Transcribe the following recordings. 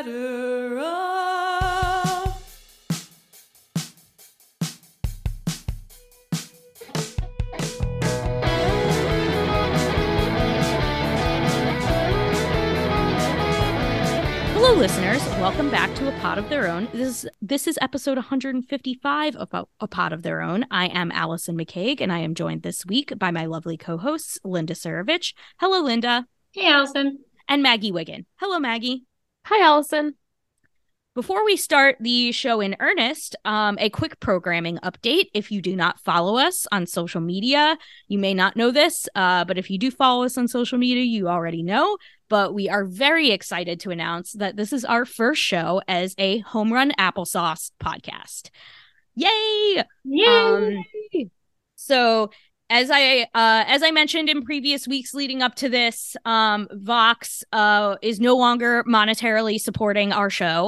ladder up. Hello, listeners. Welcome back to A Pod of Their Own. This is episode 155 of A Pod of Their Own. I am Allison McCaig, and I am joined this week by my lovely co-hosts, Linda Surovich. Hello, Linda. Hey, Allison. And Maggie Wiggin. Hello, Maggie. Hi, Allison. Before we start the show in earnest, a quick programming update. If you do not follow us on social media, you may not know this, but if you do follow us on social media, you already know. But we are very excited to announce that this is our first show as a Home Run Applesauce podcast. Yay! Yay! So as I mentioned in previous weeks leading up to this, Vox is no longer monetarily supporting our show.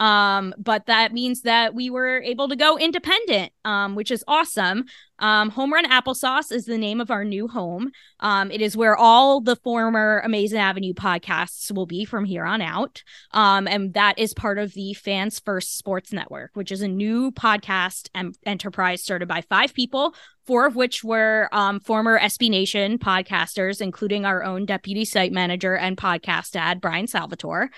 But that means that we were able to go independent, which is awesome. Home Run Applesauce is the name of our new home. It is where all the former Amazing Avenue podcasts will be from here on out. And that is part of the Fans First Sports Network, which is a new podcast enterprise started by 5 people, 4 of which were former SB Nation podcasters, including our own deputy site manager and podcast dad, Brian Salvatore.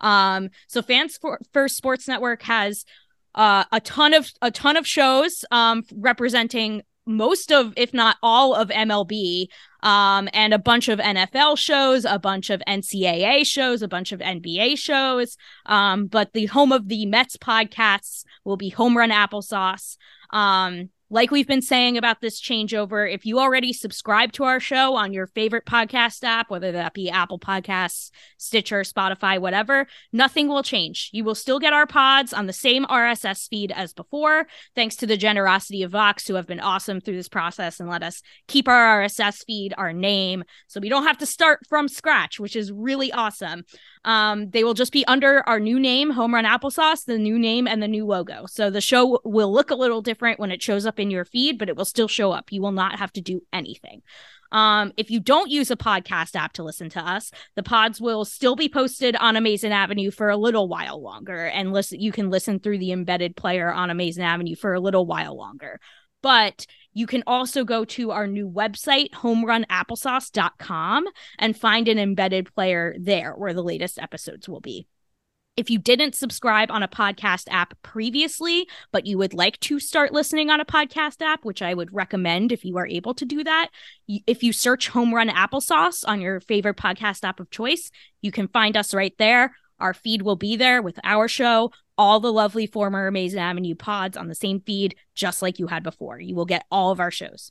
So Fans First Sports Network has a ton of shows representing most of, if not all of MLB, and a bunch of NFL shows, a bunch of NCAA shows, a bunch of NBA shows. But the home of the Mets podcasts will be Home Run Applesauce. Like we've been saying about this changeover, if you already subscribe to our show on your favorite podcast app, whether that be Apple Podcasts, Stitcher, Spotify, whatever, nothing will change. You will still get our pods on the same RSS feed as before, thanks to the generosity of Vox, who have been awesome through this process and let us keep our RSS feed, our name, so we don't have to start from scratch, which is really awesome. They will just be under our new name, Home Run Applesauce, the new name and the new logo. So the show will look a little different when it shows up in your feed, but it will still show up. You will not have to do anything. If you don't use a podcast app to listen to us, the pods will still be posted on Amazing Avenue for a little while longer, and you can listen through the embedded player on Amazing Avenue for a little while longer. But you can also go to our new website, homerunapplesauce.com, and find an embedded player there where the latest episodes will be. If you didn't subscribe on a podcast app previously, but you would like to start listening on a podcast app, which I would recommend if you are able to do that, if you search Home Run Applesauce on your favorite podcast app of choice, you can find us right there. Our feed will be there with our show, all the lovely former Amazing Avenue pods on the same feed, just like you had before. You will get all of our shows.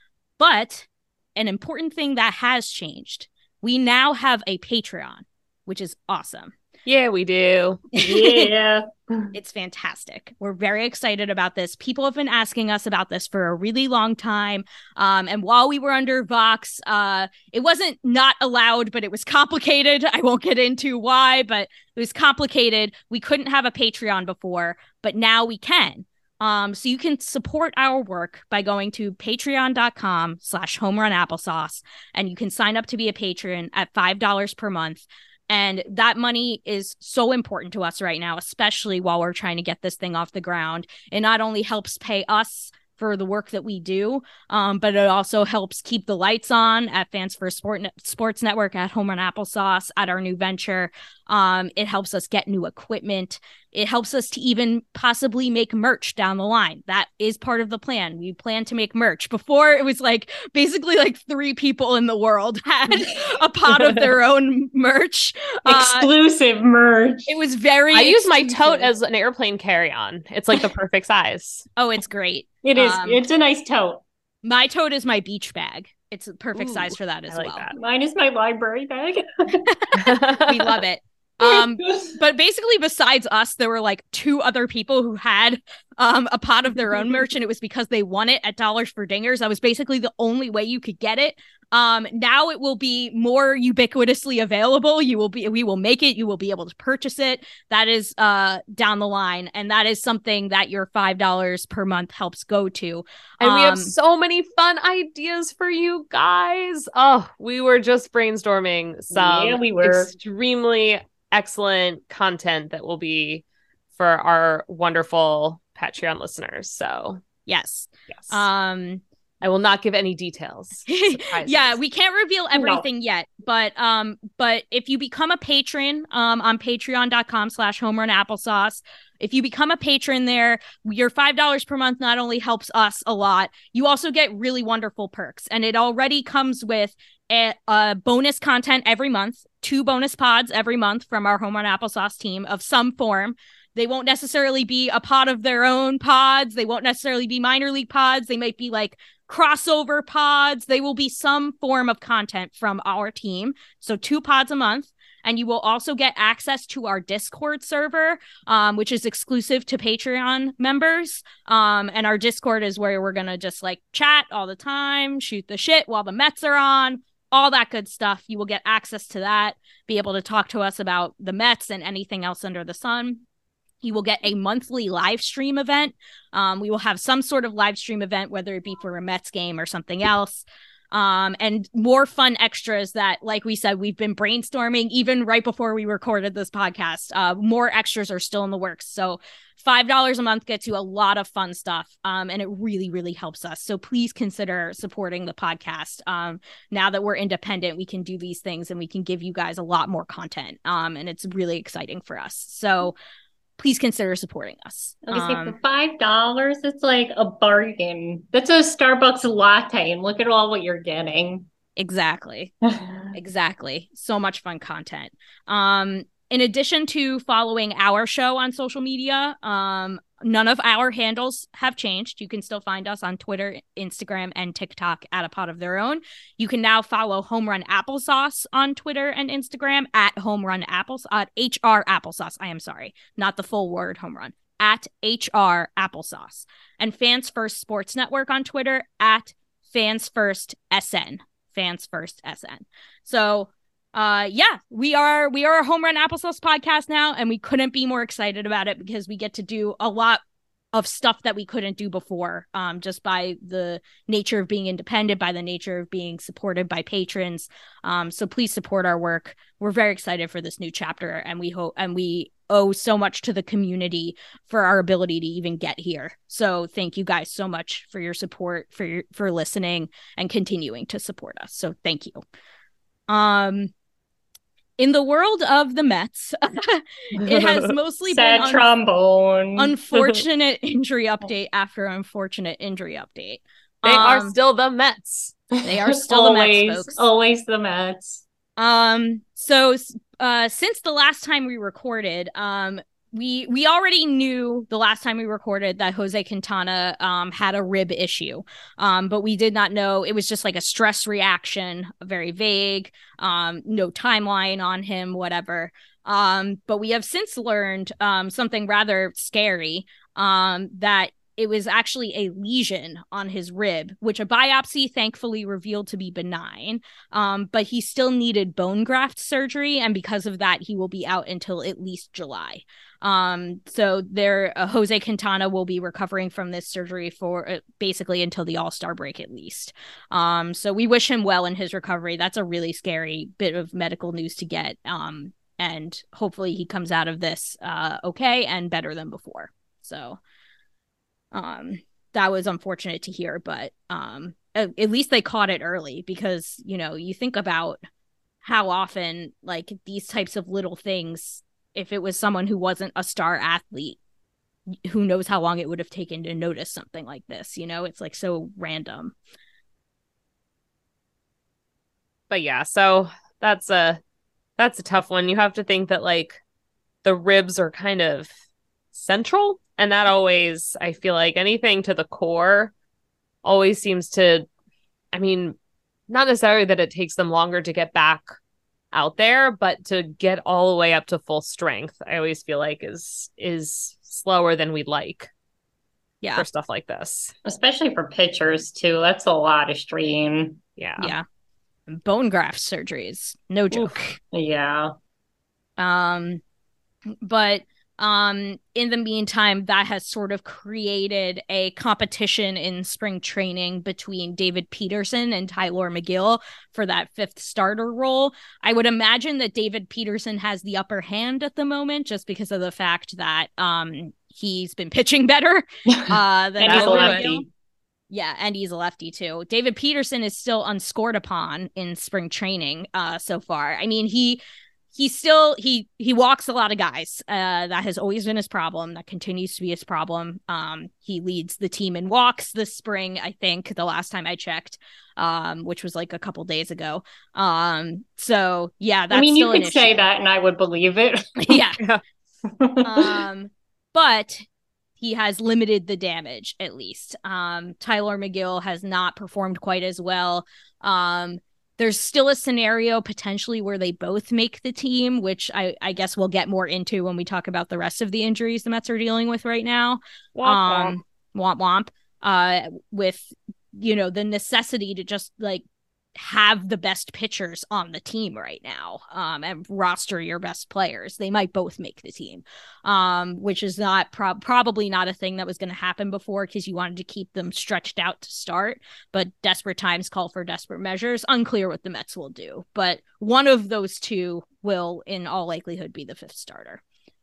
But an important thing that has changed, we now have a Patreon, which is awesome. Yeah, we do. Yeah. It's fantastic. We're very excited about this. People have been asking us about this for a really long time. And while we were under Vox, it wasn't not allowed, but it was complicated. I won't get into why, but it was complicated. We couldn't have a Patreon before, but now we can. So you can support our work by going to patreon.com/homerunapplesauce, and you can sign up to be a patron at $5 per month. And that money is so important to us right now, especially while we're trying to get this thing off the ground. It not only helps pay us for the work that we do, but it also helps keep the lights on at Fans First Sports Network, at Home Run Applesauce, at our new venture. It helps us get new equipment. It helps us to even possibly make merch down the line. That is part of the plan. We plan to make merch. Before, it was basically 3 people in the world had a pot of their own merch. Exclusive merch. It was very I use my exclusive. tote as an airplane carry-on. It's like the perfect size. Oh, it's great. It is. It's a nice tote. My tote is my beach bag. It's a perfect Ooh, size for that as I like well. that. Mine is my library bag. We love it. But basically, besides us, there were 2 other people who had a pot of their own merch, and it was because they won it at Dollars for Dingers. That was basically the only way you could get it. Now it will be more ubiquitously available. We will make it. You will be able to purchase it. That is down the line, and that is something that your $5 per month helps go to. And we have so many fun ideas for you guys. Oh, we were just brainstorming some Yeah, we were. extremely excellent content that will be for our wonderful Patreon listeners. So yes. yes. I will not give any details. Yeah, we can't reveal everything yet, but if you become a patron on patreon.com/homerunapplesauce, if you become a patron there, your $5 per month not only helps us a lot, you also get really wonderful perks. And it already comes with a bonus content every month, 2 bonus pods every month from our Home Run Applesauce team of some form. They won't necessarily be a pod of their own pods. They won't necessarily be minor league pods. They might be like crossover pods. They will be some form of content from our team. So 2 pods a month. And you will also get access to our Discord server, which is exclusive to Patreon members. And our Discord is where we're going to just like chat all the time, shoot the shit while the Mets are on, all that good stuff. You will get access to that, be able to talk to us about the Mets and anything else under the sun. You will get a monthly live stream event. We will have some sort of live stream event, whether it be for a Mets game or something else. And more fun extras that, like we said, we've been brainstorming even right before we recorded this podcast. More extras are still in the works. So $5 a month gets you a lot of fun stuff. And it really, really helps us. So please consider supporting the podcast. Now that we're independent, we can do these things and we can give you guys a lot more content. And it's really exciting for us. So please consider supporting us. For $5, it's like a bargain. That's a Starbucks latte, and look at all what you're getting. Exactly. Exactly. So much fun content. In addition to following our show on social media, none of our handles have changed. You can still find us on Twitter, Instagram, and TikTok at A Pod of Their Own. You can now follow Home Run Applesauce on Twitter and Instagram at Home Run Applesauce, HR Applesauce. I am sorry, not the full word home run, at HR Applesauce. And Fans First Sports Network on Twitter at Fans First SN. Fans First SN. So we are a Home Run Applesauce podcast now, and we couldn't be more excited about it because we get to do a lot of stuff that we couldn't do before, just by the nature of being independent, by the nature of being supported by patrons. So please support our work. We're very excited for this new chapter, and we owe so much to the community for our ability to even get here. So thank you guys so much for your support, for listening and continuing to support us. So thank you. In the world of the Mets, it has mostly been trombone. Unfortunate injury update after unfortunate injury update. They are still the Mets. They are still the Mets, folks. Always the Mets. So since the last time we recorded, we already knew the last time we recorded that Jose Quintana had a rib issue, but we did not know. It was just like a stress reaction, very vague, no timeline on him, whatever. But we have since learned something rather scary, that it was actually a lesion on his rib, which a biopsy thankfully revealed to be benign. But he still needed bone graft surgery, and because of that, he will be out until at least July. So Jose Quintana will be recovering from this surgery for basically until the All-Star break at least. So we wish him well in his recovery. That's a really scary bit of medical news to get. And hopefully he comes out of this okay and better than before. So that was unfortunate to hear, but at least they caught it early, because, you know, you think about how often like these types of little things, if it was someone who wasn't a star athlete, who knows how long it would have taken to notice something like this, you know? It's like so random. But yeah, so that's a tough one. You have to think that like the ribs are kind of central, and that always, I feel like anything to the core always seems to, I mean, not necessarily that it takes them longer to get back out there, but to get all the way up to full strength, I always feel like is slower than we'd like. Yeah, for stuff like this, especially for pitchers too. That's a lot of strain. Yeah. Bone graft surgery is no joke. Oof. Yeah. But In the meantime, that has sort of created a competition in spring training between David Peterson and Tyler McGill for that fifth starter role. I would imagine that David Peterson has the upper hand at the moment just because of the fact that he's been pitching better than Tyler McGill. Yeah, and he's a lefty too. David Peterson is still unscored upon in spring training so far. I mean, he walks a lot of guys. That has always been his problem. That continues to be his problem. He leads the team in walks this spring, I think, the last time I checked, which was like a couple days ago. So yeah, that's you could an say issue. that and I would believe it. Yeah. But he has limited the damage, at least. Tyler McGill has not performed quite as well. There's still a scenario potentially where they both make the team, which I guess we'll get more into when we talk about the rest of the injuries the Mets are dealing with right now. Womp womp. With, the necessity to just like have the best pitchers on the team right now, and roster your best players. They might both make the team, which is not probably not a thing that was going to happen before because you wanted to keep them stretched out to start. But desperate times call for desperate measures. Unclear what the Mets will do, but one of those two will, in all likelihood, be the fifth starter.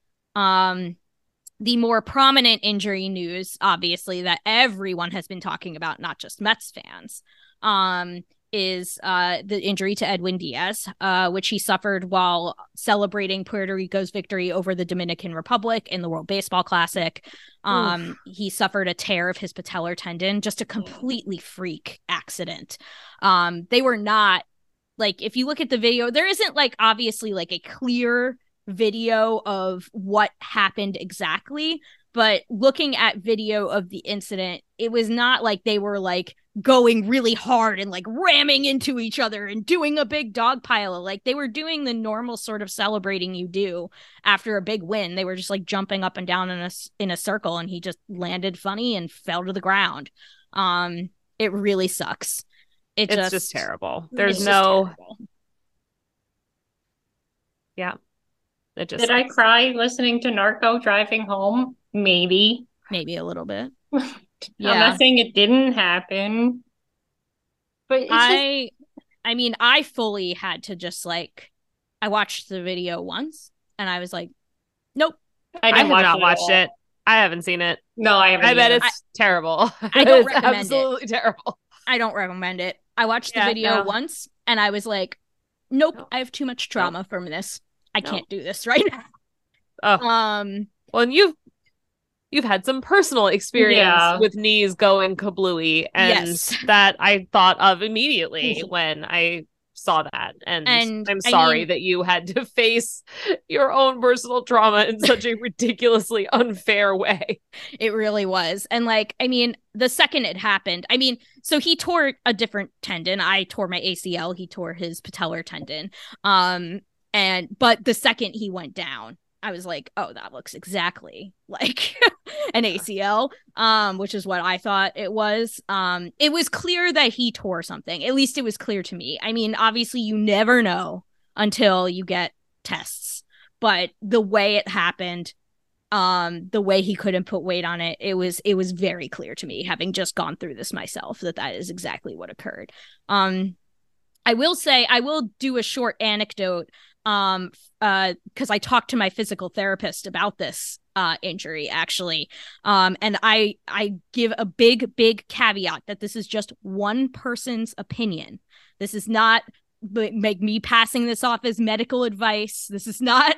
The more prominent injury news, obviously, that everyone has been talking about, not just Mets fans, is the injury to Edwin Diaz, which he suffered while celebrating Puerto Rico's victory over the Dominican Republic in the World Baseball Classic. He suffered a tear of his patellar tendon, just a completely freak accident. They were not, like, if you look at the video, there isn't, like, obviously, like, a clear video of what happened exactly, but looking at video of the incident, it was not like they were, like, going really hard and like ramming into each other and doing a big dog pile. Like they were doing the normal sort of celebrating you do after a big win. They were just like jumping up and down in a circle, and he just landed funny and fell to the ground. It really sucks. It's just terrible. There's no terrible. Yeah. It just Did sucks. I cry listening to Narco driving home? Maybe a little bit. Yeah. I'm not saying it didn't happen, but I mean, I fully had to just like, I watched the video once and I was like, nope. I have not watched it. I haven't seen it. No, I haven't. I bet it's terrible. I don't recommend absolutely terrible. I don't recommend it. I watched the video once and I was like, nope, I have too much trauma from this. I can't do this right now. Oh. Well, and you've had some personal experience with knees going kablooey, and that I thought of immediately when I saw that. And I'm sorry that you had to face your own personal trauma in such a ridiculously unfair way. It really was. And like, I mean, the second it happened, I mean, so he tore a different tendon. I tore my ACL. He tore his patellar tendon. But the second he went down, I was like, oh, that looks exactly like an ACL, which is what I thought it was. It was clear that he tore something. At least it was clear to me. I mean, obviously, you never know until you get tests. But the way it happened, the way he couldn't put weight on it, it was very clear to me, having just gone through this myself, that is exactly what occurred. I will say, I will do a short anecdote because I talked to my physical therapist about this injury, actually. And I give a big caveat that this is just one person's opinion. This is not make me passing this off as medical advice. This is not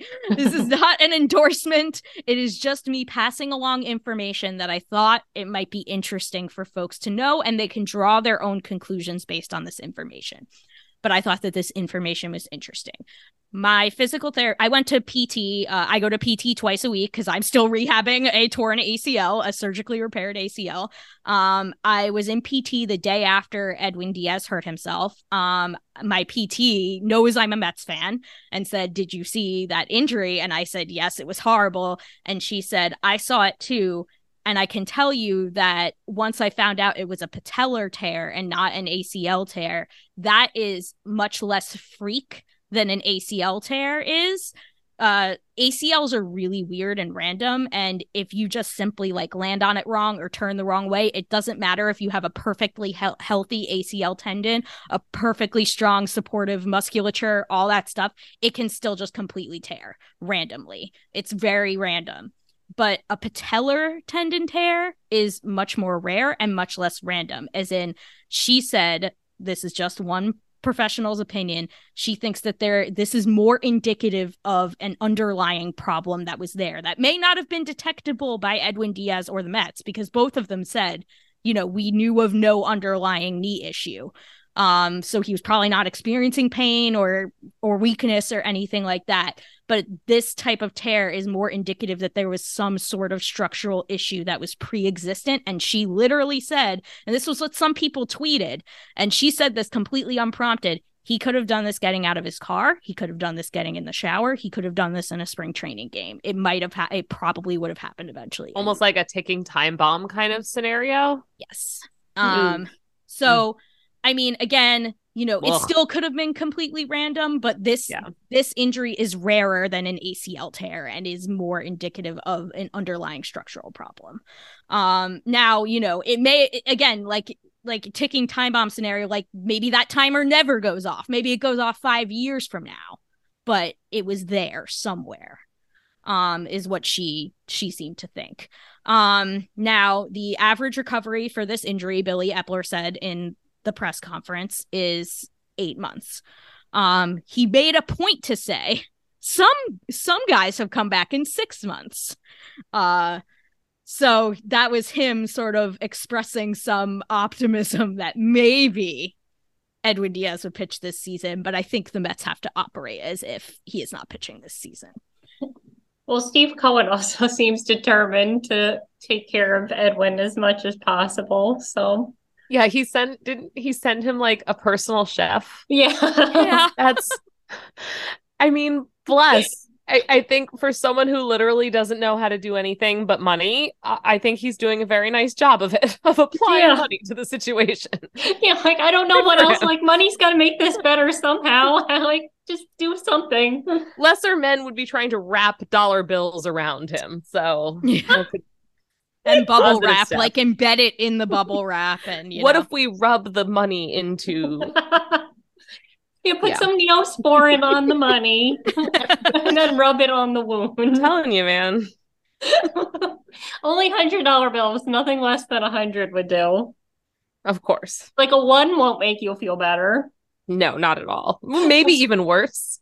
an endorsement. It is just me passing along information that I thought it might be interesting for folks to know, and they can draw their own conclusions based on this information. But I thought that this information was interesting. My physical therapist, I went to PT. I go to PT twice a week because I'm still rehabbing a torn ACL, a surgically repaired ACL. I was in PT the day after Edwin Diaz hurt himself. My PT knows I'm a Mets fan and said, did you see that injury? And I said, yes, it was horrible. And she said, I saw it too. And I can tell you that once I found out it was a patellar tear and not an ACL tear, that is much less freak than an ACL tear is. ACLs are really weird and random, and if you just simply like land on it wrong or turn the wrong way, it doesn't matter if you have a perfectly healthy ACL tendon, a perfectly strong supportive musculature, all that stuff, it can still just completely tear randomly. It's very random. But a patellar tendon tear is much more rare and much less random. As in, she said, this is just one professional's opinion, she thinks that this is more indicative of an underlying problem that was there that may not have been detectable by Edwin Diaz or the Mets, because both of them said, we knew of no underlying knee issue. So he was probably not experiencing pain or weakness or anything like that. But this type of tear is more indicative that there was some sort of structural issue that was pre-existent. And she literally said, and this was what some people tweeted, and she said this completely unprompted, he could have done this getting out of his car. He could have done this getting in the shower. He could have done this in a spring training game. It probably would have happened eventually. Almost like a ticking time bomb kind of scenario. Yes. So, I mean, again, it still could have been completely random, but this injury is rarer than an ACL tear and is more indicative of an underlying structural problem. Now, it may, again, like ticking time bomb scenario, like maybe that timer never goes off. Maybe it goes off 5 years from now, but it was there somewhere, is what she seemed to think. Now, the average recovery for this injury, Billy Epler said in the press conference, is 8 months. He made a point to say some guys have come back in 6 months. So that was him sort of expressing some optimism that maybe Edwin Diaz would pitch this season, but I think the Mets have to operate as if he is not pitching this season. Well, Steve Cohen also seems determined to take care of Edwin as much as possible, so... Yeah, didn't he send him like a personal chef? Yeah. I mean, bless. I think for someone who literally doesn't know how to do anything but money, I think he's doing a very nice job of it, of applying money to the situation. Yeah, like, I don't know what else. Like, money's got to make this better somehow. Like, just do something. Lesser men would be trying to wrap dollar bills around him. So, and bubble wrap, stuff. Like embed it in the bubble wrap. And what if we rub the money into... Put some Neosporin on the money and then rub it on the wound. I'm telling you, man. Only $100 bills, nothing less than 100 would do. Of course. Like a 1 won't make you feel better. No, not at all. Maybe even worse.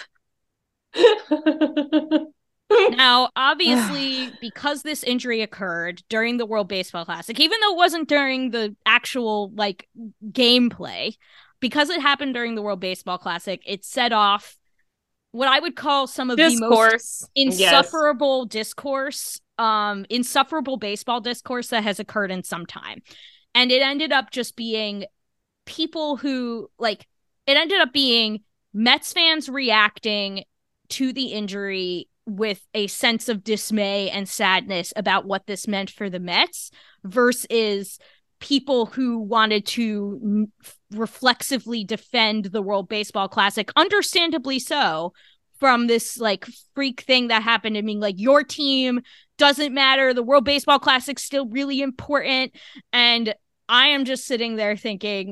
Now, obviously, because this injury occurred during the World Baseball Classic, even though it wasn't during the actual gameplay, because it happened during the World Baseball Classic, it set off what I would call some of the most insufferable discourse, insufferable baseball discourse that has occurred in some time. And it ended up just being people who, it ended up being Mets fans reacting to the injury with a sense of dismay and sadness about what this meant for the Mets versus people who wanted to reflexively defend the World Baseball Classic, understandably so, from this freak thing that happened and being your team doesn't matter. The World Baseball Classic's still really important. And I am just sitting there thinking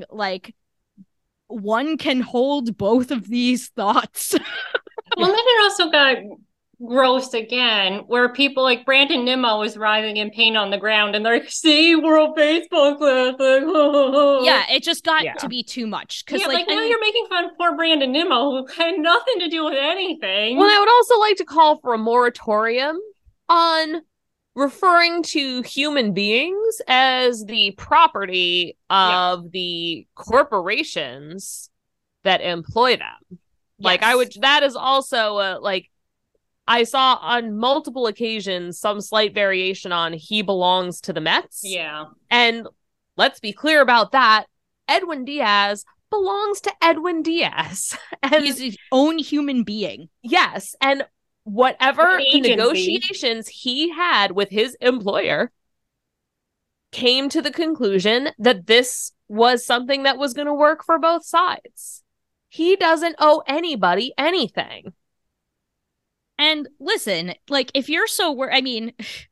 one can hold both of these thoughts. Well, then it also got gross again, where people like Brandon Nimmo was writhing in pain on the ground and they're like, see, World Baseball Classic. Yeah, it just got to be too much. Now you're making fun of poor Brandon Nimmo, who had nothing to do with anything. Well, I would also like to call for a moratorium on referring to human beings as the property of the corporations that employ them. Yes. That is also I saw on multiple occasions some slight variation on he belongs to the Mets. Yeah. And let's be clear about that. Edwin Diaz belongs to Edwin Diaz. And he's his own human being. Yes. And whatever negotiations he had with his employer came to the conclusion that this was something that was going to work for both sides. He doesn't owe anybody anything. And listen, like, if you're I mean,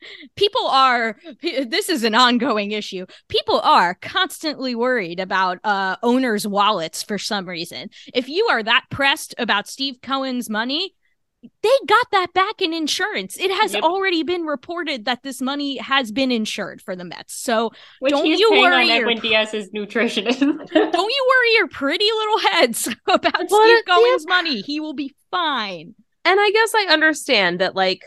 this is an ongoing issue. People are constantly worried about owners' wallets for some reason. If you are that pressed about Steve Cohen's money, they got that back in insurance. It has already been reported that this money has been insured for the Mets. So don't you worry. Edwin Diaz's nutritionist. Don't you worry your pretty little heads about Steve Cohen's money. He will be fine. And I guess I understand that, like,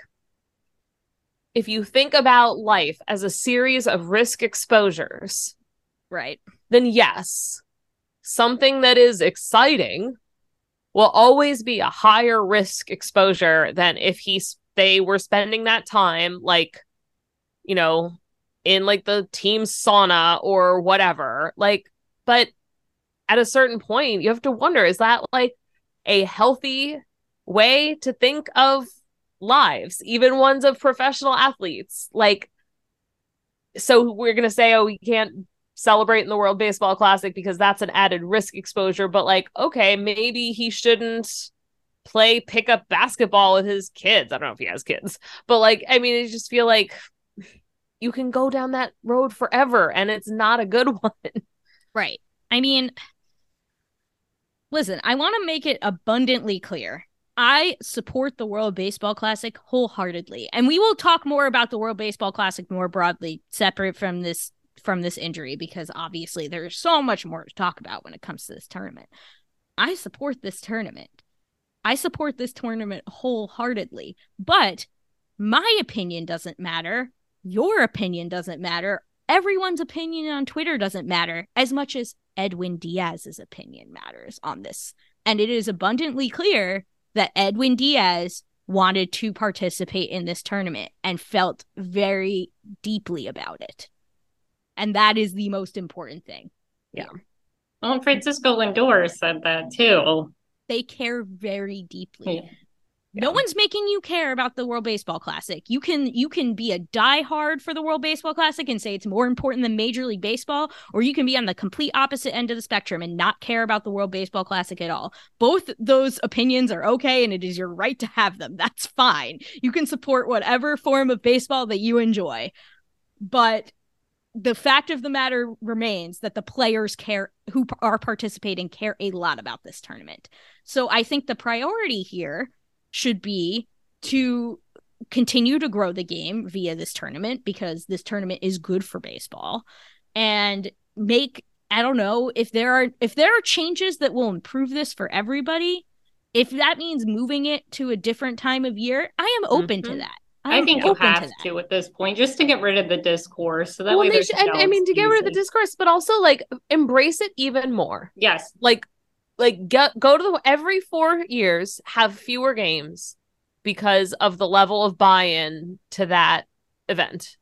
if you think about life as a series of risk exposures, right, then yes, something that is exciting will always be a higher risk exposure than if they were spending that time, like, you know, in like the team's sauna or whatever. Like, but at a certain point, you have to wonder, is that like a healthy way to think of lives, even ones of professional athletes? Like, so we're going to say, oh, we can't celebrate in the World Baseball Classic because that's an added risk exposure, but like, okay, maybe he shouldn't play pickup basketball with his kids. I don't know if he has kids, but like, I mean, I just feel like you can go down that road forever and it's not a good one. Right. I mean, listen, I want to make it abundantly clear. I support the World Baseball Classic wholeheartedly, and we will talk more about the World Baseball Classic more broadly, separate from this injury, because obviously there's so much more to talk about when it comes to this tournament. I support this tournament. I support this tournament wholeheartedly, but my opinion doesn't matter. Your opinion doesn't matter. Everyone's opinion on Twitter doesn't matter as much as Edwin Diaz's opinion matters on this. And it is abundantly clear that Edwin Diaz wanted to participate in this tournament and felt very deeply about it. And that is the most important thing. Yeah. Well, Francisco Lindor said that too. They care very deeply. Yeah. No one's making you care about the World Baseball Classic. You can be a diehard for the World Baseball Classic and say it's more important than Major League Baseball, or you can be on the complete opposite end of the spectrum and not care about the World Baseball Classic at all. Both those opinions are okay, and it is your right to have them. That's fine. You can support whatever form of baseball that you enjoy. But the fact of the matter remains that the players who are participating care a lot about this tournament. So I think the priority here should be to continue to grow the game via this tournament, because this tournament is good for baseball, and make, I don't know, if there are changes that will improve this for everybody, if that means moving it to a different time of year, I am open to that. I think you have to at this point, just to get rid of the discourse. So that way there's and I mean, to get rid of the discourse, but also like embrace it even more. Yes. Like go to every 4 years, have fewer games because of the level of buy-in to that event.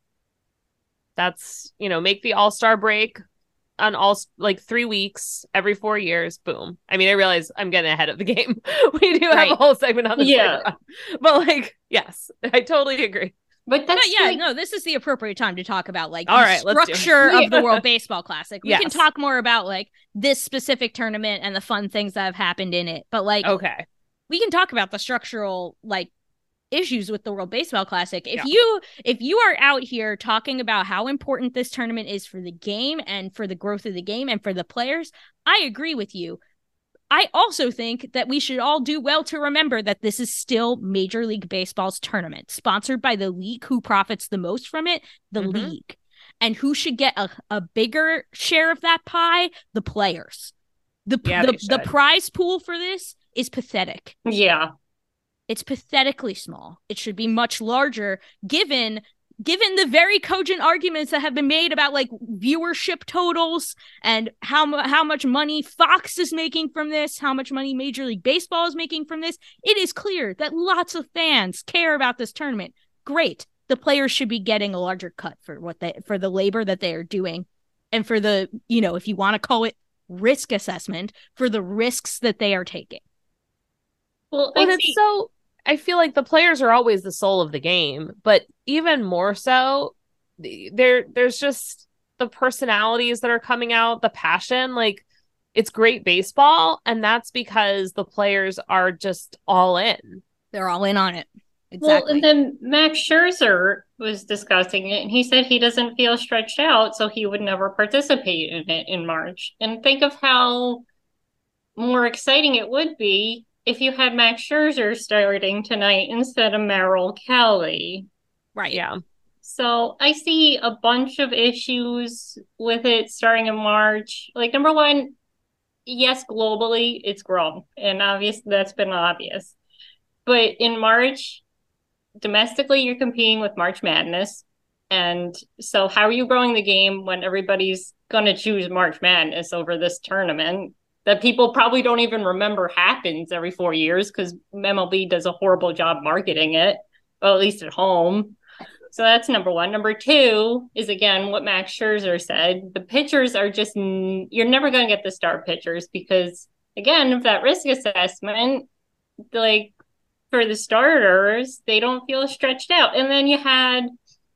That's, make the All-Star break on 3 weeks every 4 years. Boom. I mean, I realize I'm getting ahead of the game. We do have a whole segment on this later on. But yes, I totally agree. But this is the appropriate time to talk about the structure of the World Baseball Classic. We can talk more about this specific tournament and the fun things that have happened in it. But okay, we can talk about the structural issues with the World Baseball Classic. If you are out here talking about how important this tournament is for the game and for the growth of the game and for the players, I agree with you. I also think that we should all do well to remember that this is still Major League Baseball's tournament, sponsored by the league. Who profits the most from it? The league. And who should get a bigger share of that pie? The players. The prize pool for this is pathetic. Yeah. It's pathetically small. It should be much larger, given the very cogent arguments that have been made about viewership totals and how much money Fox is making from this, how much money Major League Baseball is making from this. It is clear that lots of fans care about this tournament. Great. The players should be getting a larger cut for the labor that they are doing, and for the, if you want to call it risk assessment, for the risks that they are taking. Well, I feel like the players are always the soul of the game, but even more so, there's just the personalities that are coming out, the passion. It's great baseball, and that's because the players are just all in. They're all in on it. Well, exactly. and then Max Scherzer was discussing it, and he said he doesn't feel stretched out, so he would never participate in it in March. And think of how more exciting it would be if you had Max Scherzer starting tonight instead of Merrill Kelly. Right. Yeah. So I see a bunch of issues with it starting in March. Like, number one, yes, globally it's grown, and obviously that's been obvious. But in March, domestically, you're competing with March Madness. And so how are you growing the game when everybody's going to choose March Madness over this tournament that people probably don't even remember happens every 4 years because MLB does a horrible job marketing it, well, at least at home. So that's number one. Number two is, again, what Max Scherzer said. The pitchers are just, you're never going to get the star pitchers because, again, of that risk assessment, like, for the starters, they don't feel stretched out. And then you had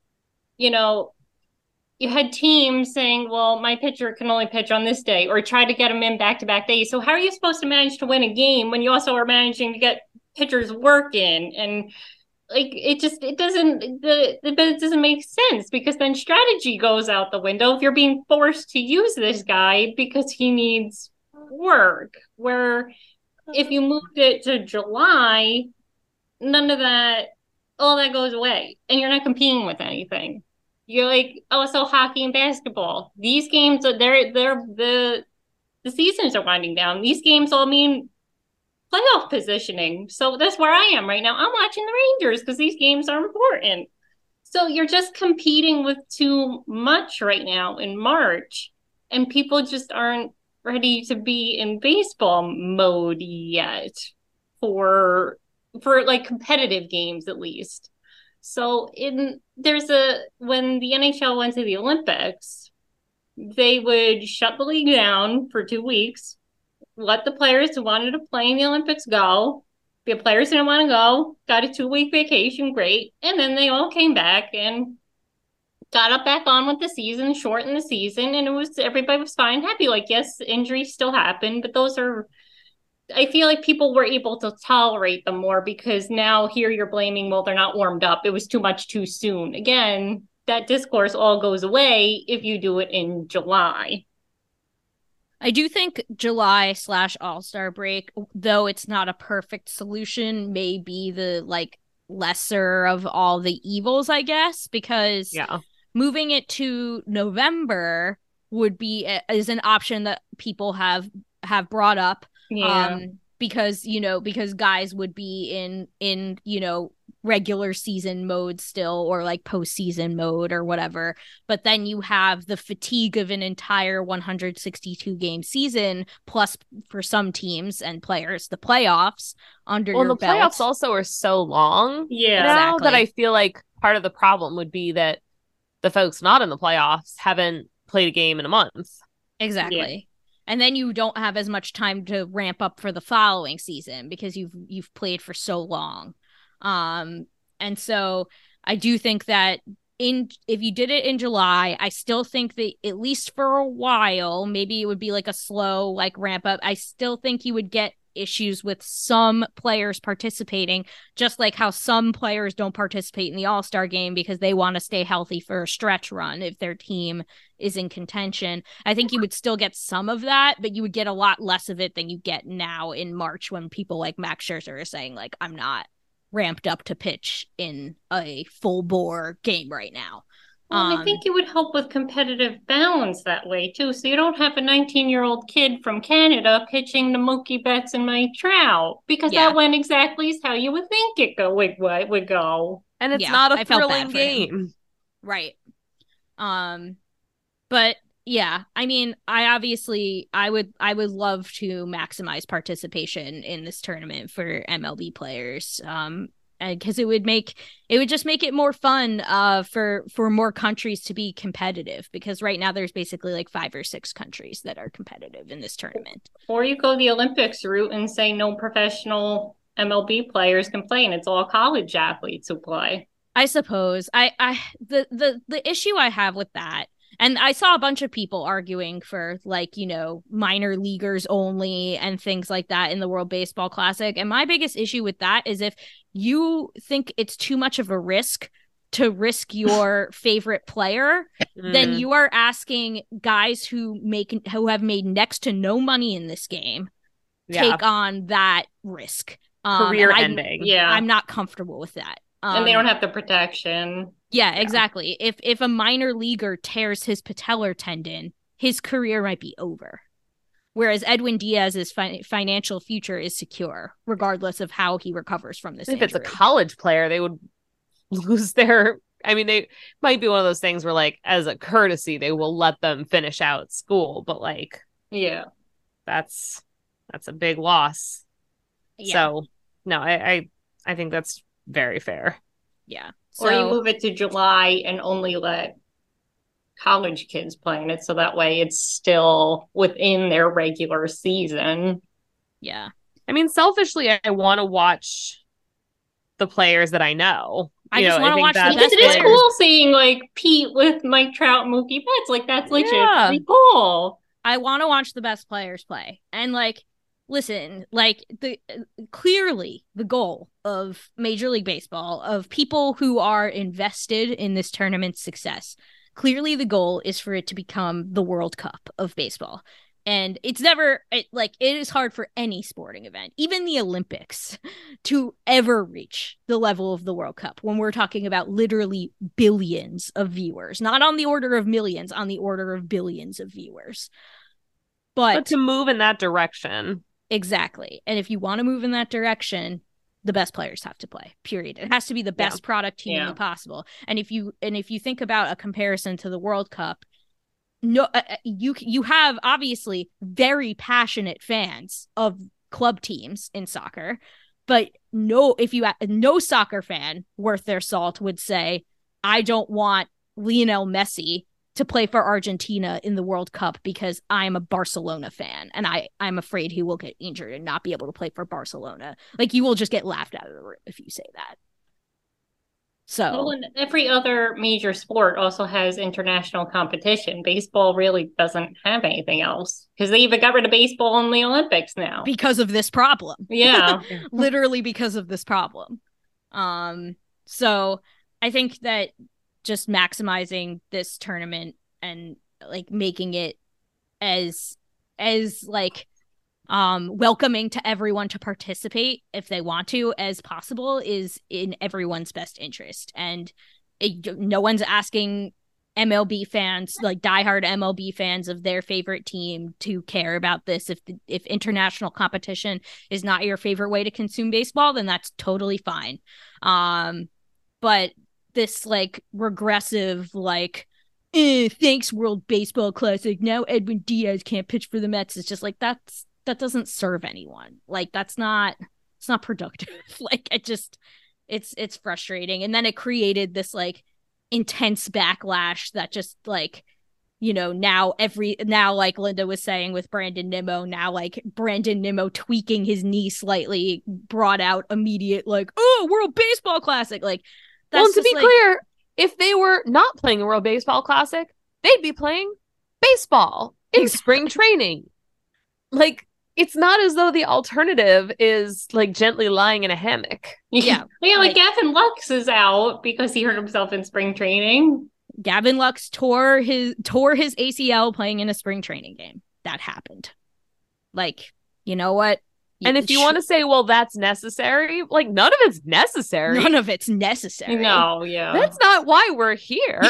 teams saying, well, my pitcher can only pitch on this day or try to get him in back-to-back days. So how are you supposed to manage to win a game when you also are managing to get pitchers work in? And like, it doesn't make sense because then strategy goes out the window if you're being forced to use this guy because he needs work. Where if you moved it to July, none of that, all that goes away, and you're not competing with anything. You're like, oh, so hockey and basketball. These games are the seasons are winding down. These games all mean playoff positioning. So that's where I am right now. I'm watching the Rangers because these games are important. So you're just competing with too much right now in March, and people just aren't ready to be in baseball mode yet for like competitive games at least. So when the NHL went to the Olympics, they would shut the league down for 2 weeks, let the players who wanted to play in the Olympics go. The players didn't want to go, got a 2-week vacation, great. And then they all came back and got up back on with the season, shortened the season, and everybody was fine, happy. Like, yes, injuries still happen, but I feel like people were able to tolerate them more because now here you're blaming, well, they're not warmed up. It was too much too soon. Again, that discourse all goes away if you do it in July. I do think July/All-Star break, though it's not a perfect solution, may be the like lesser of all the evils, I guess, because moving it to November is an option that people have brought up. Yeah. Because guys would be in regular season mode still, or like postseason mode or whatever. But then you have the fatigue of an entire 162 game season, plus for some teams and players, the playoffs under your belt. Well, the playoffs also are so long Yeah, now exactly. that I feel like part of the problem would be that the folks not in the playoffs haven't played a game in a month. Exactly. Yeah. And then you don't have as much time to ramp up for the following season because you've played for so long. And so I do think that if you did it in July, I still think that at least for a while, maybe it would be like a slow like ramp up. I still think you would get issues with some players participating, just like how some players don't participate in the All-Star game because they want to stay healthy for a stretch run if their team is in contention. I think you would still get some of that, but you would get a lot less of it than you get now in March when people like Max Scherzer are saying like, I'm not ramped up to pitch in a full bore game right now. Well, I think it would help with competitive balance that way, too. So you don't have a 19-year-old kid from Canada pitching the Mookie Betts and Mike Trout, because that went exactly as how you would think it would go. And it's not a thrilling game. Right. But yeah, I mean, I would love to maximize participation in this tournament for MLB players. Because it would just make it more fun for more countries to be competitive, because right now there's basically like 5 or 6 countries that are competitive in this tournament. Or you go the Olympics route and say no professional MLB players can play and it's all college athletes who play. I suppose the issue I have with that, And I saw a bunch of people arguing for, like, you know, minor leaguers only and things like that in the World Baseball Classic. And my biggest issue with that is if you think it's too much of a risk to risk your favorite player, then you are asking guys who have made next to no money in this game take on that risk. Career ending. I'm not comfortable with that. And they don't have the protection. Yeah, exactly. If a minor leaguer tears his patellar tendon, his career might be over. Whereas Edwin Diaz's financial future is secure, regardless of how he recovers from this injury. If it's a college player, they would lose their... I mean, they might be one of those things where, like, as a courtesy, they will let them finish out school. But, like, that's a big loss. Yeah. So, no, I think that's very fair. Yeah. Or you move it to July and only let college kids play in it, so that way it's still within their regular season. Yeah. I mean, selfishly, I want to watch the players that I know. I just want to watch the best players. It is players. cool seeing, like, Pete with Mike Trout and Mookie Betts. Like, that's legit pretty cool. I want to watch the best players play. And, like, listen, like, clearly the goal of Major League Baseball, of people who are invested in this tournament's success, clearly the goal is for it to become the World Cup of baseball. And it's never, it is hard for any sporting event, even the Olympics, to ever reach the level of the World Cup when we're talking about literally billions of viewers, not on the order of millions, on the order of billions of viewers. But to move in that direction. Exactly. And if you want to move in that direction, the best players have to play, period. It has to be the best product humanly possible. And if you think about a comparison to the World Cup, no, you have obviously very passionate fans of club teams in soccer, but no soccer fan worth their salt would say, I don't want Lionel Messi to play for Argentina in the World Cup because I'm a Barcelona fan and I'm afraid he will get injured and not be able to play for Barcelona. Like, you will just get laughed out of the room if you say that. So, well, and every other major sport also has international competition. Baseball really doesn't have anything else because they even got rid of baseball in the Olympics now because of this problem. Yeah. Literally because of this problem. So I think that just maximizing this tournament and, like, making it as like welcoming to everyone to participate if they want to as possible is in everyone's best interest. And no one's asking MLB fans, like diehard MLB fans of their favorite team, to care about this. If international competition is not your favorite way to consume baseball, then that's totally fine. But this, like, regressive, like, thanks World Baseball Classic, now Edwin Diaz can't pitch for the Mets, it's just like, that doesn't serve anyone. Like, it's not productive. Like, it's frustrating. And then it created this, like, intense backlash that just, like, you know, now like Linda was saying with Brandon Nimmo, now, like, Brandon Nimmo tweaking his knee slightly brought out immediate, like, oh, World Baseball Classic. Like, that's well, to be clear, if they were not playing a World Baseball Classic, they'd be playing baseball in spring training. Like, it's not as though the alternative is, like, gently lying in a hammock. Yeah. Like Gavin Lux is out because he hurt himself in spring training. Gavin Lux tore his ACL playing in a spring training game. That happened. Like, you know what? And if you want to say, well, that's necessary, like, none of it's necessary. None of it's necessary. No, yeah. That's not why we're here.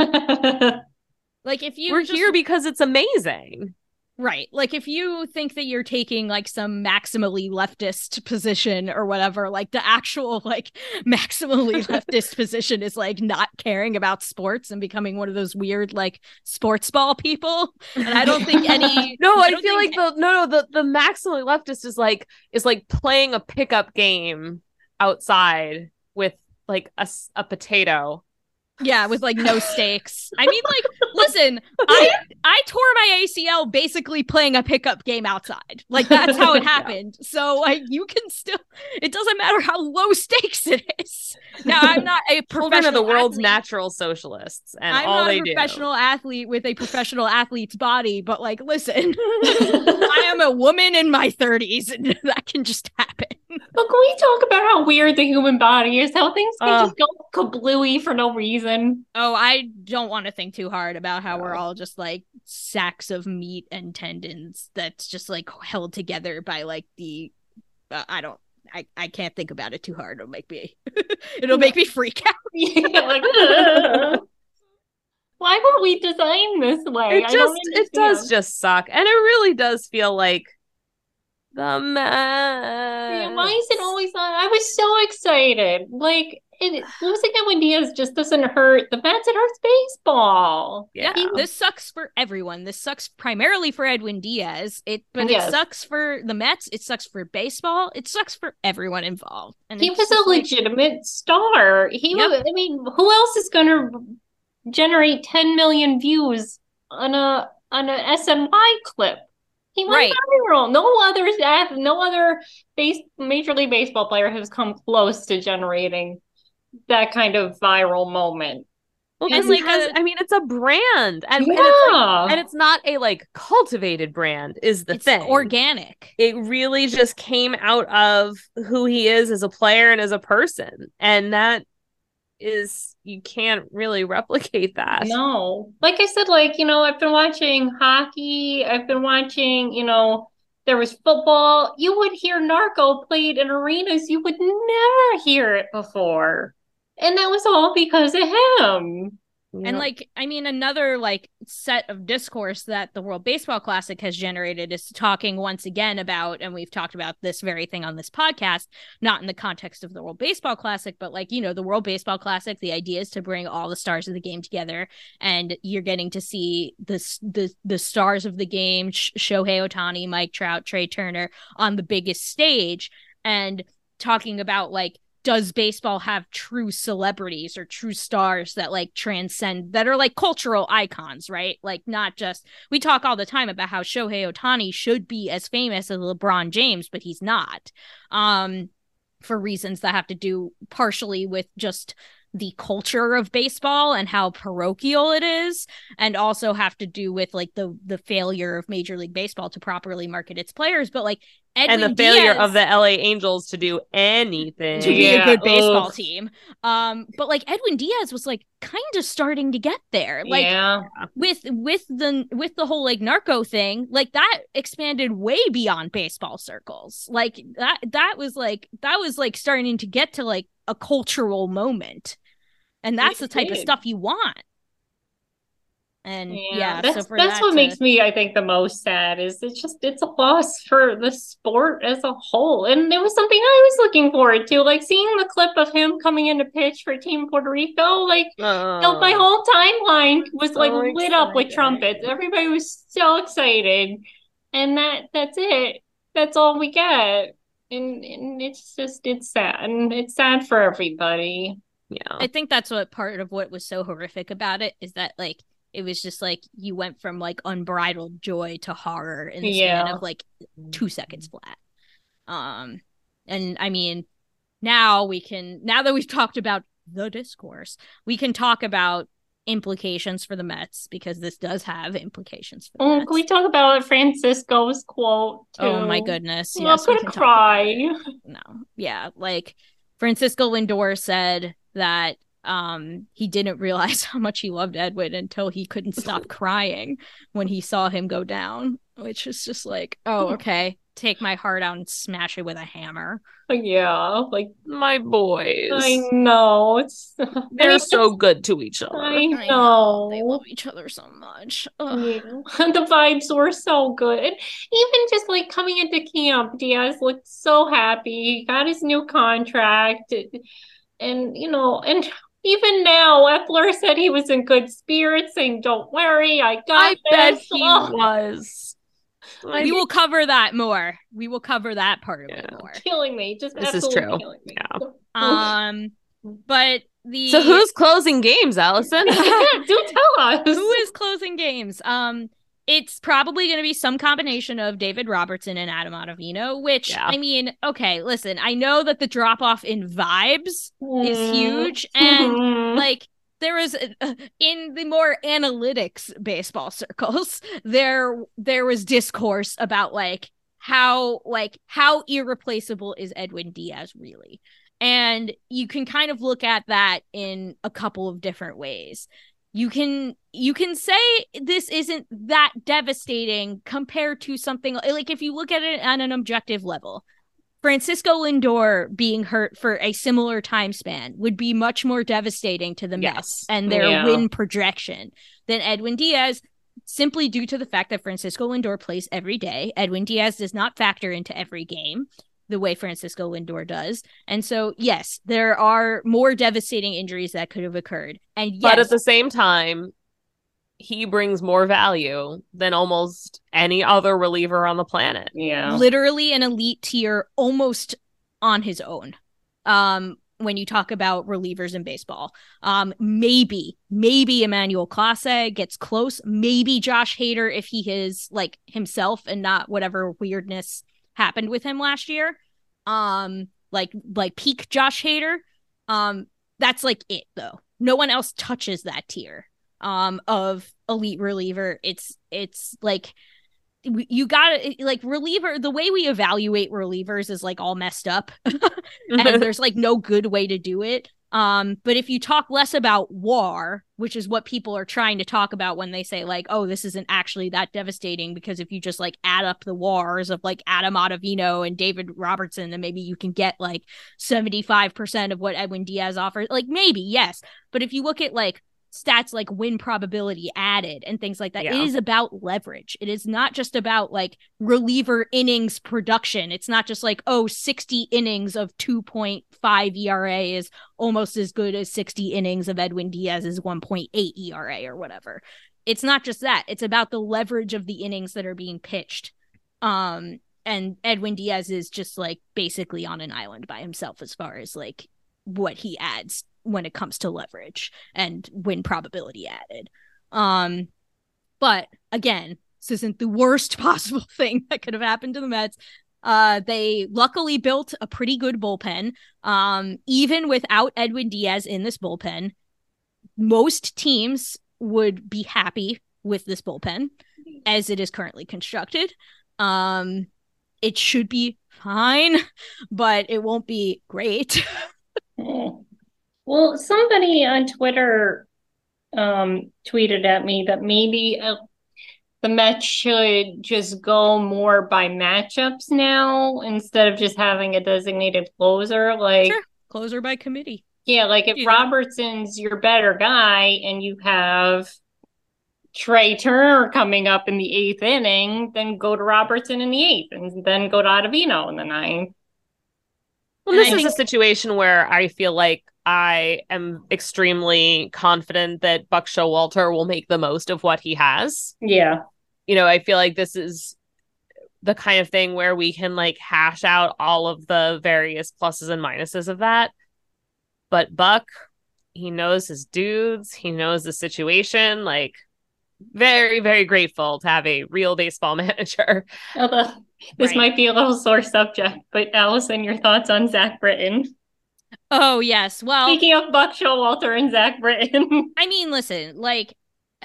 Like, we're here because it's amazing. Right. Like, if you think that you're taking, like, some maximally leftist position or whatever, like, the actual, like, maximally leftist position is, like, not caring about sports and becoming one of those weird, like, sports ball people. And I don't think any... No, I feel like the maximally leftist is like playing a pickup game outside with, like, a potato. Yeah, with, like, no stakes. I mean, like, listen, I tore my ACL basically playing a pickup game outside. Like, that's how it happened. So, like, you can still, it doesn't matter how low stakes it is. Now, I'm not a children of the world's athlete. natural socialists, and I'm all not they a do. professional athlete with a professional athlete's body, but like, listen, I am a woman in my 30s, and that can just happen. But can we talk about how weird the human body is? How things can just go kablooey for no reason. Oh, I don't want to think too hard about how we're all just like sacks of meat and tendons that's just like held together by like the I can't think about it too hard. It'll make me freak out. Yeah, like, ugh. Why were we designed this way? It does just suck, and it really does feel like the mess. Yeah, why is it always on? I was so excited. Like, losing Edwin Diaz just doesn't hurt the Mets. It hurts baseball. Yeah. This sucks for everyone. This sucks primarily for Edwin Diaz. It sucks for the Mets. It sucks for baseball. It sucks for everyone involved. And he was a legitimate star. I mean, who else is going to generate 10 million views on a SNY clip? He went viral. No other Major League Baseball player has come close to generating that kind of viral moment. Well, because it's a brand, and it's not a like cultivated brand. Is the thing organic? It really just came out of who he is as a player and as a person, and that is, you can't really replicate that. No, like I said, I've been watching hockey. I've been watching, there was football. You would hear Narco played in arenas you would never hear it before. And that was all because of him. And another set of discourse that the World Baseball Classic has generated is talking once again about, and we've talked about this very thing on this podcast, not in the context of the World Baseball Classic, but the World Baseball Classic, the idea is to bring all the stars of the game together, and you're getting to see the stars of the game, Shohei Ohtani, Mike Trout, Trey Turner on the biggest stage, and talking about does baseball have true celebrities or true stars that transcend, that are cultural icons, right? Not just, we talk all the time about how Shohei Ohtani should be as famous as LeBron James, but he's not, for reasons that have to do partially with just the culture of baseball and how parochial it is, and also have to do with the failure of Major League Baseball to properly market its players. But Edwin and the failure Diaz, of the LA Angels to do anything to be a good baseball team. But Edwin Diaz was kind of starting to get there. With the whole narco thing, that expanded way beyond baseball circles. That was starting to get to a cultural moment. And that's the type of stuff you want. And that's what makes me, I think, the most sad is it's a loss for the sport as a whole. And it was something I was looking forward to, seeing the clip of him coming in to pitch for Team Puerto Rico. My whole timeline was lit up with trumpets. Everybody was so excited, and that's it. That's all we get, and it's sad, and it's sad for everybody. Yeah, I think that's what part of what was so horrific about it is that it was just you went from unbridled joy to horror in the span of 2 seconds flat. And I mean, now that we've talked about the discourse, we can talk about implications for the Mets, because this does have implications for the Mets. Can we talk about Francisco's quote too? Oh my goodness. Yes, I'm gonna cry. No. Yeah. Francisco Lindor said that he didn't realize how much he loved Edwin until he couldn't stop crying when he saw him go down, which is just oh, okay, take my heart out and smash it with a hammer. Yeah, my boys. I know, they're so good to each other. I know, they love each other so much. Yeah. The vibes were so good. Even just coming into camp, Diaz looked so happy. He got his new contract, and and even now, Eppler said he was in good spirits, saying, "Don't worry, I got this." I bet he was. We will cover that more. We will cover that part of it more. Killing me. Just this is true. Killing me. Yeah. But so who's closing games, Allison? Do tell us. Who is closing games? It's probably going to be some combination of David Robertson and Adam Ottavino, which, Yeah. I mean, okay, listen, I know that the drop-off in vibes is huge, and, like, there was, in the more analytics baseball circles, there was discourse about, like, how irreplaceable is Edwin Diaz really? And you can kind of look at that in a couple of different ways. You can say this isn't that devastating compared to something like, if you look at it on an objective level, Francisco Lindor being hurt for a similar time span would be much more devastating to the Mets and their win projection than Edwin Diaz, simply due to the fact that Francisco Lindor plays every day. Edwin Diaz does not factor into every game the way Francisco Lindor does. And so, yes, there are more devastating injuries that could have occurred. And yes, but at the same time, he brings more value than almost any other reliever on the planet. Yeah. Literally an elite tier almost on his own. When you talk about relievers in baseball, maybe Emmanuel Clase gets close. Maybe Josh Hader, if he is like himself and not whatever weirdness happened with him last year, like peak Josh Hader. That's like it though. No one else touches that tier of elite reliever. It's like, you gotta, like, reliever, the way we evaluate relievers is like all messed up and there's like no good way to do it. But if you talk less about WAR, which is what people are trying to talk about when they say like, oh, this isn't actually that devastating, because if you just like add up the WARs of like Adam Ottavino and David Robertson, then maybe you can get like 75% of what Edwin Diaz offers. Like, maybe, yes. But if you look at like stats like win probability added and things like that, it is about leverage. It is not just about like reliever innings production. It's not just like, oh, 60 innings of 2.5 ERA is almost as good as 60 innings of Edwin Diaz's 1.8 ERA or whatever. It's not just that. It's about the leverage of the innings that are being pitched. And Edwin Diaz is just like basically on an island by himself as far as like what he adds when it comes to leverage and win probability added. But again, this isn't the worst possible thing that could have happened to the Mets. They luckily built a pretty good bullpen. Even without Edwin Diaz in this bullpen, most teams would be happy with this bullpen as it is currently constructed. It should be fine, but it won't be great. Well, somebody on Twitter tweeted at me that maybe the Mets should just go more by matchups now instead of just having a designated closer. Like, sure, closer by committee. Yeah, like if Robertson's your better guy and you have Trey Turner coming up in the 8th inning, then go to Robertson in the 8th and then go to Ottavino in the 9th. Well, this is a situation where I feel like I am extremely confident that Buck Showalter will make the most of what he has. Yeah. You know, I feel like this is the kind of thing where we can like hash out all of the various pluses and minuses of that. But Buck, he knows his dudes. He knows the situation. Like, very, very grateful to have a real baseball manager. Although this might be a little sore subject, but Allison, your thoughts on Zach Britton? Oh, yes. Well, speaking of Buck Showalter and Zach Britton. I mean, listen, like,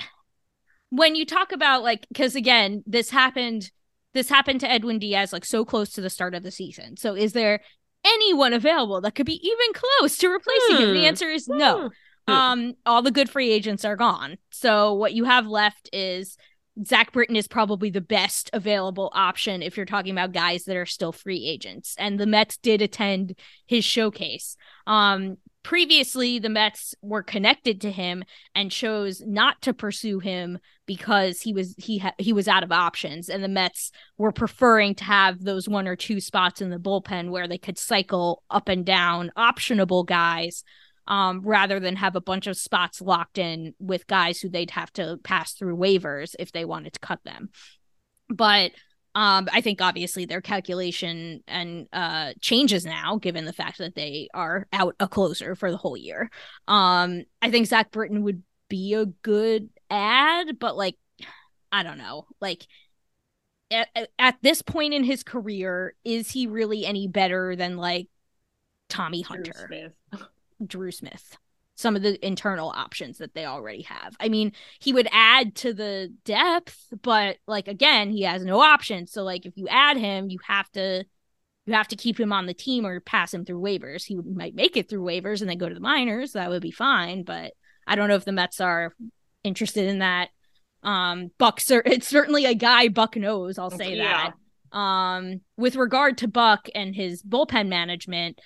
when you talk about, like, because again, this happened to Edwin Diaz, like, so close to the start of the season. So is there anyone available that could be even close to replacing him? The answer is no. All the good free agents are gone. So what you have left is Zach Britton is probably the best available option if you're talking about guys that are still free agents. And the Mets did attend his showcase. Previously, the Mets were connected to him and chose not to pursue him because he was out of options, and the Mets were preferring to have those 1 or 2 spots in the bullpen where they could cycle up and down optionable guys, rather than have a bunch of spots locked in with guys who they'd have to pass through waivers if they wanted to cut them. But I think obviously their calculation and changes now, given the fact that they are out a closer for the whole year. I think Zach Britton would be a good ad, but like, I don't know. Like at this point in his career, is he really any better than like Tommy Hunter, Drew Smith? Some of the internal options that they already have. I mean, he would add to the depth, but like again, he has no options. So like if you add him, you have to keep him on the team or pass him through waivers. He might make it through waivers and then go to the minors. That would be fine, but I don't know if the Mets are interested in that. It's certainly a guy Buck knows, I'll say that. With regard to Buck and his bullpen management,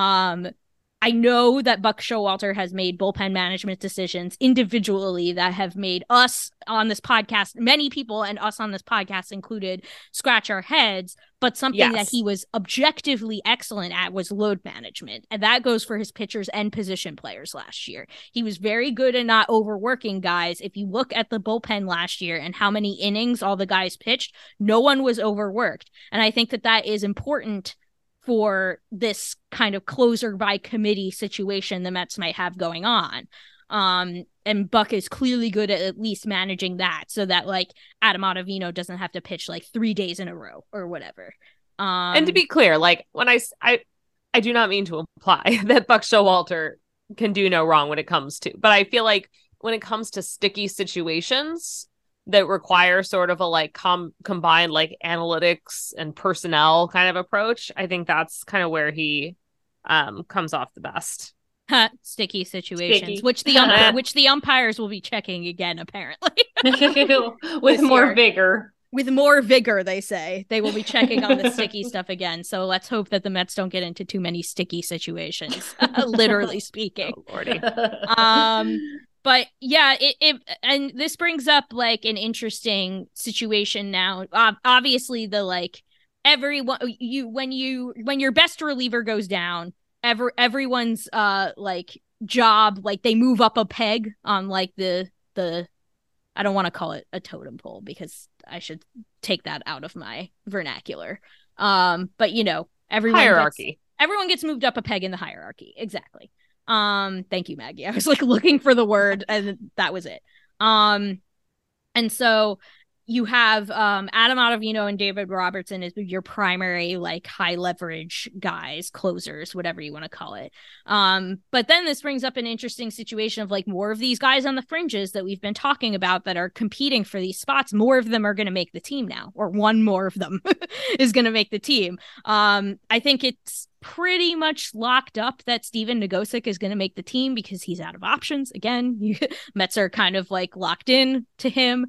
I know that Buck Showalter has made bullpen management decisions individually that have made us on this podcast, many people and us on this podcast included, scratch our heads. But something that he was objectively excellent at was load management. And that goes for his pitchers and position players last year. He was very good at not overworking guys. If you look at the bullpen last year and how many innings all the guys pitched, no one was overworked. And I think that is important for this kind of closer by committee situation the Mets might have going on. And Buck is clearly good at least managing that so that like Adam Ottavino doesn't have to pitch like 3 days in a row or whatever. And to be clear, like when I do not mean to imply that Buck Showalter can do no wrong when it comes to, but I feel like when it comes to sticky situations that require sort of a like combined like analytics and personnel kind of approach, I think that's kind of where he comes off the best. Sticky situations, which the umpires will be checking again, apparently. With more vigor. With more vigor, they say. They will be checking on the sticky stuff again. So let's hope that the Mets don't get into too many sticky situations, literally speaking. Oh, Lordy. But yeah, and this brings up like an interesting situation now. Obviously, the like everyone when your best reliever goes down, everyone's like job, like they move up a peg on like the I don't want to call it a totem pole because I should take that out of my vernacular. But you know, everyone gets moved up a peg in the hierarchy. Exactly. Thank you, Maggie. I was like looking for the word and that was it. And so you have Adam Ottavino and David Robertson as your primary like high leverage guys, closers, whatever you want to call it. But then this brings up an interesting situation of like more of these guys on the fringes that we've been talking about that are competing for these spots. More of them are going to make the team now, or one more of them is going to make the team. I think it's pretty much locked up that Steven Nagosic is going to make the team because he's out of options. Again, Mets are kind of like locked in to him.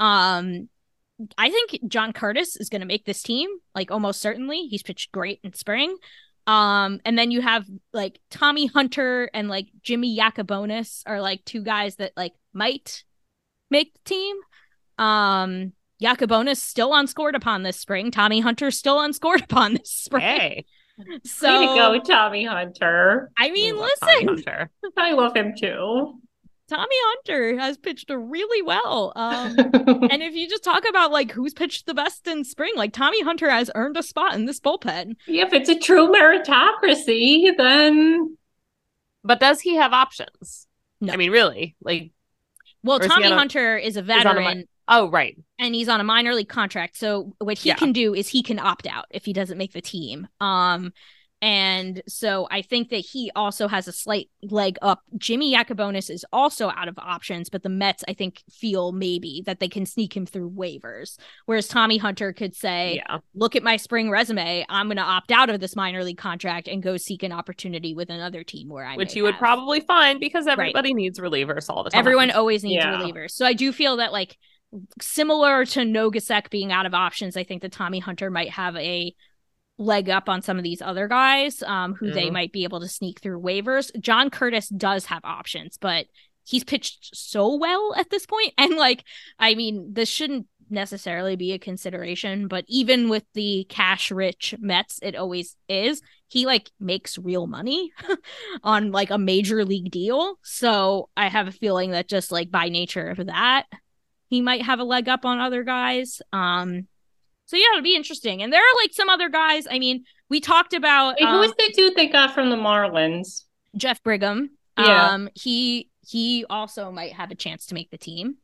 I think John Curtis is going to make this team, like almost certainly. He's pitched great in spring. And then you have like Tommy Hunter and like Jimmy Yacobonis are like two guys that like might make the team. Yacobonis still unscored upon this spring. Tommy Hunter still unscored upon this spring. Hey. So way to go, Tommy Hunter. I mean, listen, I love him too. Tommy Hunter has pitched really well. And if you just talk about like who's pitched the best in spring, like Tommy Hunter has earned a spot in this bullpen. Yeah, if it's a true meritocracy, then. But does he have options? No. I mean, really? Like, well, Tommy Hunter is a veteran. Oh, right. And he's on a minor league contract. So what he can do is he can opt out if he doesn't make the team. And so I think that he also has a slight leg up. Jimmy Yacobonis is also out of options, but the Mets, I think, feel maybe that they can sneak him through waivers. Whereas Tommy Hunter could say, look at my spring resume. I'm going to opt out of this minor league contract and go seek an opportunity with another team where I Which you would probably find because everybody needs relievers all the time. Everyone always needs relievers. So I do feel that like similar to Nogosek being out of options, I think that Tommy Hunter might have a leg up on some of these other guys who they might be able to sneak through waivers. John Curtis does have options, but he's pitched so well at this point. And like, I mean, this shouldn't necessarily be a consideration, but even with the cash rich Mets, it always is. He like makes real money on like a major league deal. So I have a feeling that just like by nature of that, he might have a leg up on other guys. So yeah, it'll be interesting. And there are like some other guys. I mean, we talked about who was the dude they got from the Marlins? Jeff Brigham. Yeah. He also might have a chance to make the team.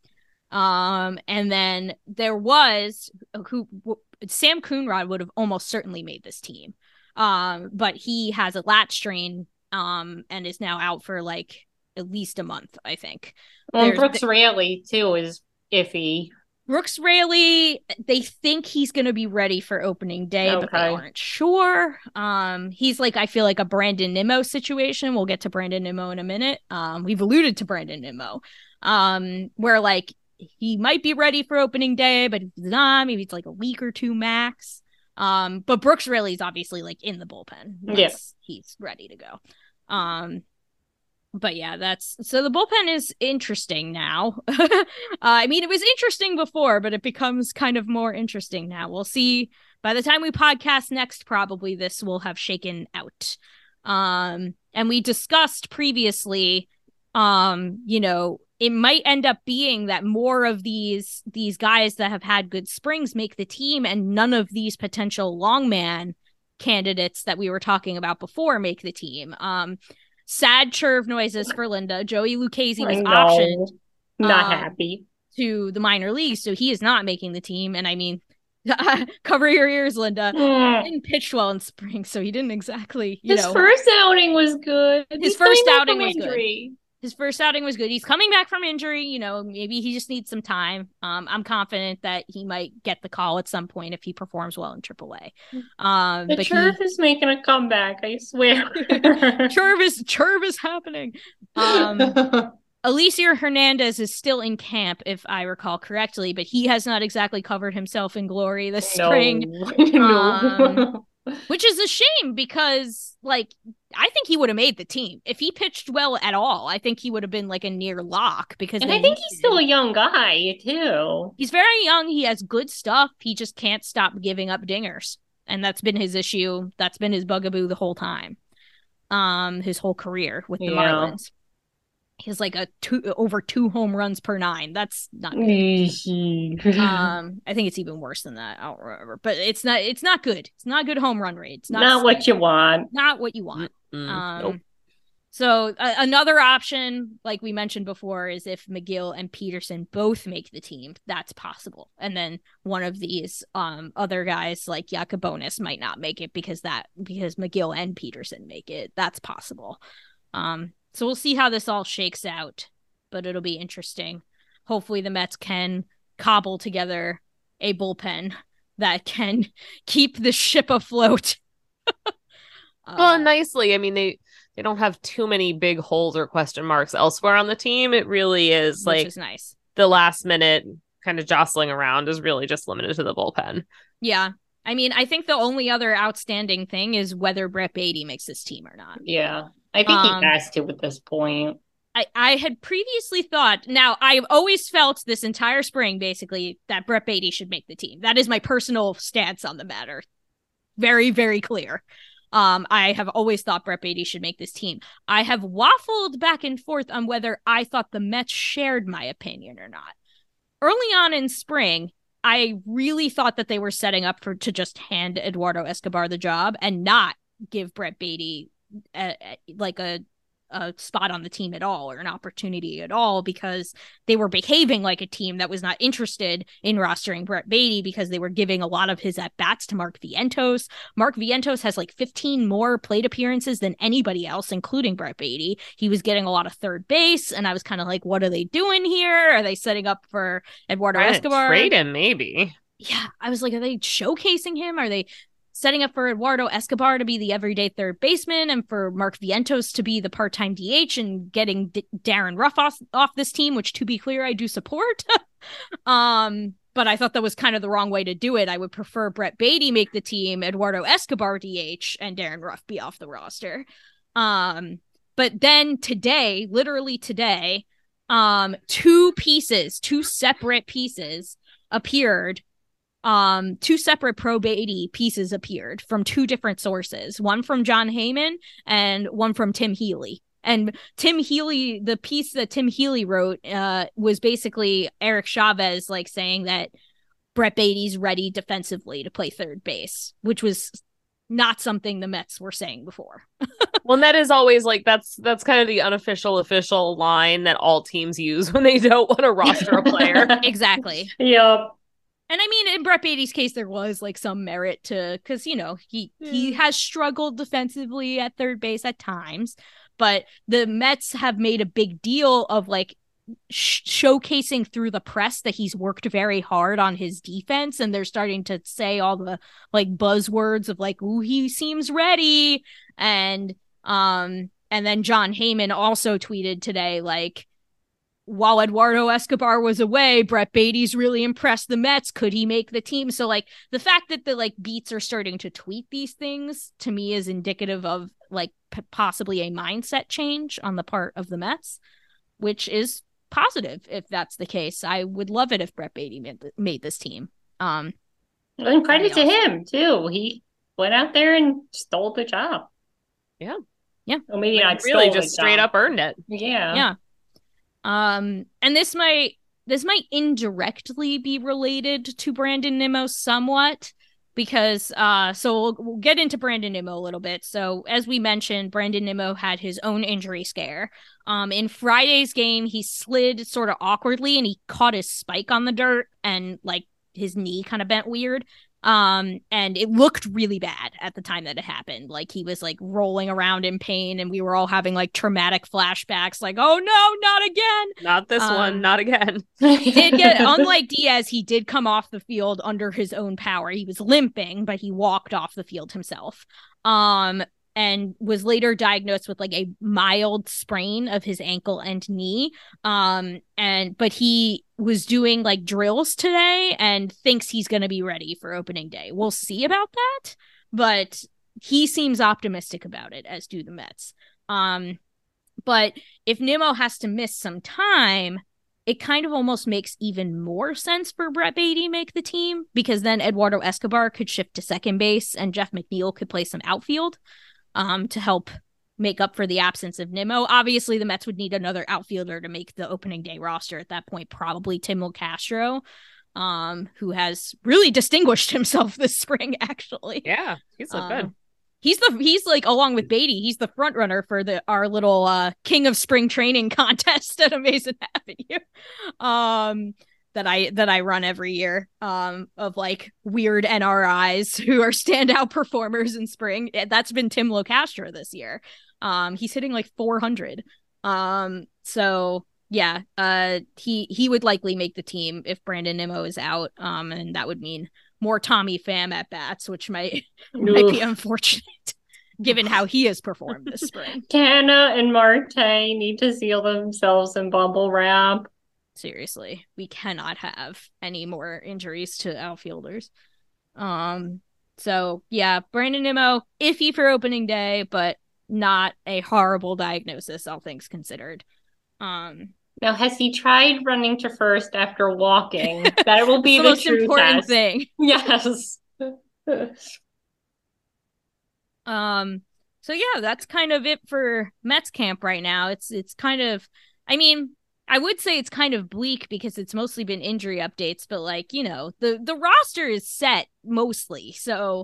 And then there was Sam Coonrod would have almost certainly made this team. But he has a lat strain and is now out for like at least a month, I think. Well, Brooks Raley too is iffy. Brooks Raley, they think he's going to be ready for opening day, but they aren't sure. He's like, I feel like a Brandon Nimmo situation. We'll get to Brandon Nimmo in a minute. We've alluded to Brandon Nimmo, where like he might be ready for opening day, but if he's not, maybe it's like a week or two max. But Brooks Raley is obviously like in the bullpen. Yes, he's ready to go. But yeah, so the bullpen is interesting now. I mean, it was interesting before, but it becomes kind of more interesting now. We'll see. By the time we podcast next, probably this will have shaken out. And we discussed previously, it might end up being that more of these guys that have had good springs make the team, and none of these potential longman candidates that we were talking about before make the team. Sad chirp noises for Linda. Joey Lucchesi was optioned. Not happy. To the minor leagues, so he is not making the team. And I mean, cover your ears, Linda. He didn't pitch well in spring, so he didn't exactly, His first outing was good. His first outing was good. His first outing was good. He's coming back from injury. Maybe he just needs some time. I'm confident that he might get the call at some point if he performs well in AAA. The chirp is making a comeback, I swear. chirp is happening. Alicia Hernandez is still in camp, if I recall correctly, but he has not exactly covered himself in glory this spring. No. Which is a shame because, like, I think he would have made the team. If he pitched well at all, I think he would have been, like, a near lock. And I think he's still a young guy, too. He's very young. He has good stuff. He just can't stop giving up dingers. And that's been his issue. That's been his bugaboo the whole time. His whole career with the Marlins. He has like over 2 home runs per 9. That's not good. I think it's even worse than that. I don't remember, but it's not good. It's not a good home run rate. It's not what you want. Not what you want. Nope. So another option, like we mentioned before, is if McGill and Peterson both make the team. That's possible. And then one of these other guys like Yacobonis might not make it because McGill and Peterson make it. That's possible. So we'll see how this all shakes out, but it'll be interesting. Hopefully the Mets can cobble together a bullpen that can keep the ship afloat. Well, nicely. I mean, they don't have too many big holes or question marks elsewhere on the team. It really is which is nice. The last minute kind of jostling around is really just limited to the bullpen. Yeah. I mean, I think the only other outstanding thing is whether Brett Baty makes this team or not. Yeah. I think he has to at this point. I had previously thought, now I've always felt this entire spring, basically, that Brett Baty should make the team. That is my personal stance on the matter. Very, very clear. I have always thought Brett Baty should make this team. I have waffled back and forth on whether I thought the Mets shared my opinion or not. Early on in spring, I really thought that they were setting up to just hand Eduardo Escobar the job and not give Brett Baty like a spot on the team at all or an opportunity at all, because they were behaving like a team that was not interested in rostering Brett Baty because they were giving a lot of his at-bats to Mark Vientos. Mark Vientos has like 15 more plate appearances than anybody else, including Brett Baty. He was getting a lot of third base, and I was kind of like, what are they doing here? Are they setting up for Eduardo Escobar? Trade him, maybe. Yeah, I was like, are they showcasing him? Are they setting up for Eduardo Escobar to be the everyday third baseman and for Mark Vientos to be the part-time DH and getting Darren Ruff off this team, which, to be clear, I do support. But I thought that was kind of the wrong way to do it. I would prefer Brett Baty make the team, Eduardo Escobar DH, and Darren Ruff be off the roster. But then today, literally today, two separate pieces appeared. Two separate Pro Baty pieces appeared from two different sources, one from John Heyman and one from Tim Healy. And Tim Healy, the piece that Tim Healy wrote, was basically Eric Chavez like saying that Brett Baty's ready defensively to play third base, which was not something the Mets were saying before. Well, and that is always like that's kind of the unofficial official line that all teams use when they don't want to roster a player. Exactly. Yep. And I mean, in Brett Beatty's case, there was like some merit to, because, you know, he has struggled defensively at third base at times, but the Mets have made a big deal of like showcasing through the press that he's worked very hard on his defense, and they're starting to say all the like buzzwords of like, ooh, he seems ready. And then John Heyman also tweeted today, like, while Eduardo Escobar was away, Brett Beatty's really impressed the Mets. Could he make the team? So like the fact that the like beats are starting to tweet these things to me is indicative of like possibly a mindset change on the part of the Mets, which is positive if that's the case. I would love it if Brett Beatty made this team. And credit to him too. He went out there and stole the job. Yeah. Well, maybe not really stole just straight up earned it. Yeah. And this might indirectly be related to Brandon Nimmo somewhat, because so we'll get into Brandon Nimmo a little bit. So as we mentioned, Brandon Nimmo had his own injury scare. In Friday's game, he slid sort of awkwardly and he caught his spike on the dirt, and like his knee kind of bent weird. And it looked really bad at the time that it happened. Like he was like rolling around in pain, and we were all having like traumatic flashbacks, like, oh no, not again. Not this one, not again. Unlike Diaz, he did come off the field under his own power. He was limping, but he walked off the field himself. And was later diagnosed with like a mild sprain of his ankle and knee. But he was doing like drills today and thinks he's going to be ready for opening day. We'll see about that, but he seems optimistic about it, as do the Mets. But if Nimmo has to miss some time, it kind of almost makes even more sense for Brett Beatty make the team, because then Eduardo Escobar could shift to second base and Jeff McNeil could play some outfield to help make up for the absence of Nimmo. Obviously, the Mets would need another outfielder to make the opening day roster at that point, probably Tim Locastro, who has really distinguished himself this spring, actually. Yeah, he's looked good. He's like, along with Beatty, he's the front runner for our little King of Spring Training contest at Amazing Avenue. That I run every year, of like weird NRIs who are standout performers in spring. That's been Tim Locastro this year. He's hitting like 400. So yeah, he would likely make the team if Brandon Nimmo is out. And that would mean more Tommy Pham at bats, which might be unfortunate given how he has performed this spring. Canna and Marte need to seal themselves in bubble wrap. Seriously, we cannot have any more injuries to outfielders. So yeah, Brandon Nimmo, iffy for opening day, but not a horrible diagnosis, all things considered. Now, has he tried running to first after walking? That will be the most true important test. thing. Yes. So yeah, that's kind of it for Mets camp right now. It's kind of, I mean, I would say it's kind of bleak because it's mostly been injury updates, but like, you know, the roster is set mostly. So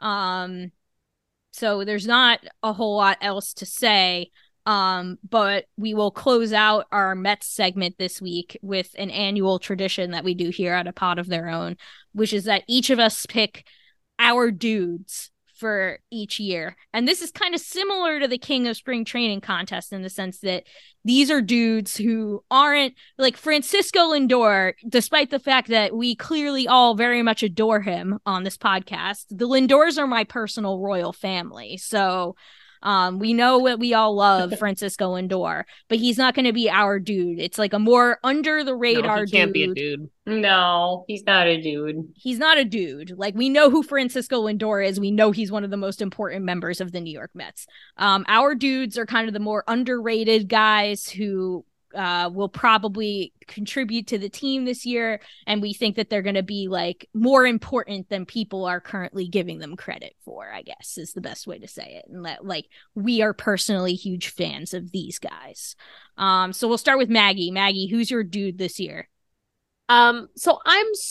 there's not a whole lot else to say. But we will close out our Mets segment this week with an annual tradition that we do here at A Pod of Their Own, which is that each of us pick our dudes for each year. And this is kind of similar to the King of Spring Training contest in the sense that these are dudes who aren't like Francisco Lindor, despite the fact that we clearly all very much adore him on this podcast. The Lindors are my personal royal family. So we know what we all love, Francisco Lindor, but he's not going to be our dude. It's like a more under the radar dude. He can't be a dude. No, he's not a dude. He's not a dude. Like, we know who Francisco Lindor is. We know he's one of the most important members of the New York Mets. Our dudes are kind of the more underrated guys who will probably contribute to the team this year, and we think that they're going to be like more important than people are currently giving them credit for, I guess is the best way to say it. And that, like, we are personally huge fans of these guys. So we'll start with Maggie. Maggie, who's your dude this year? So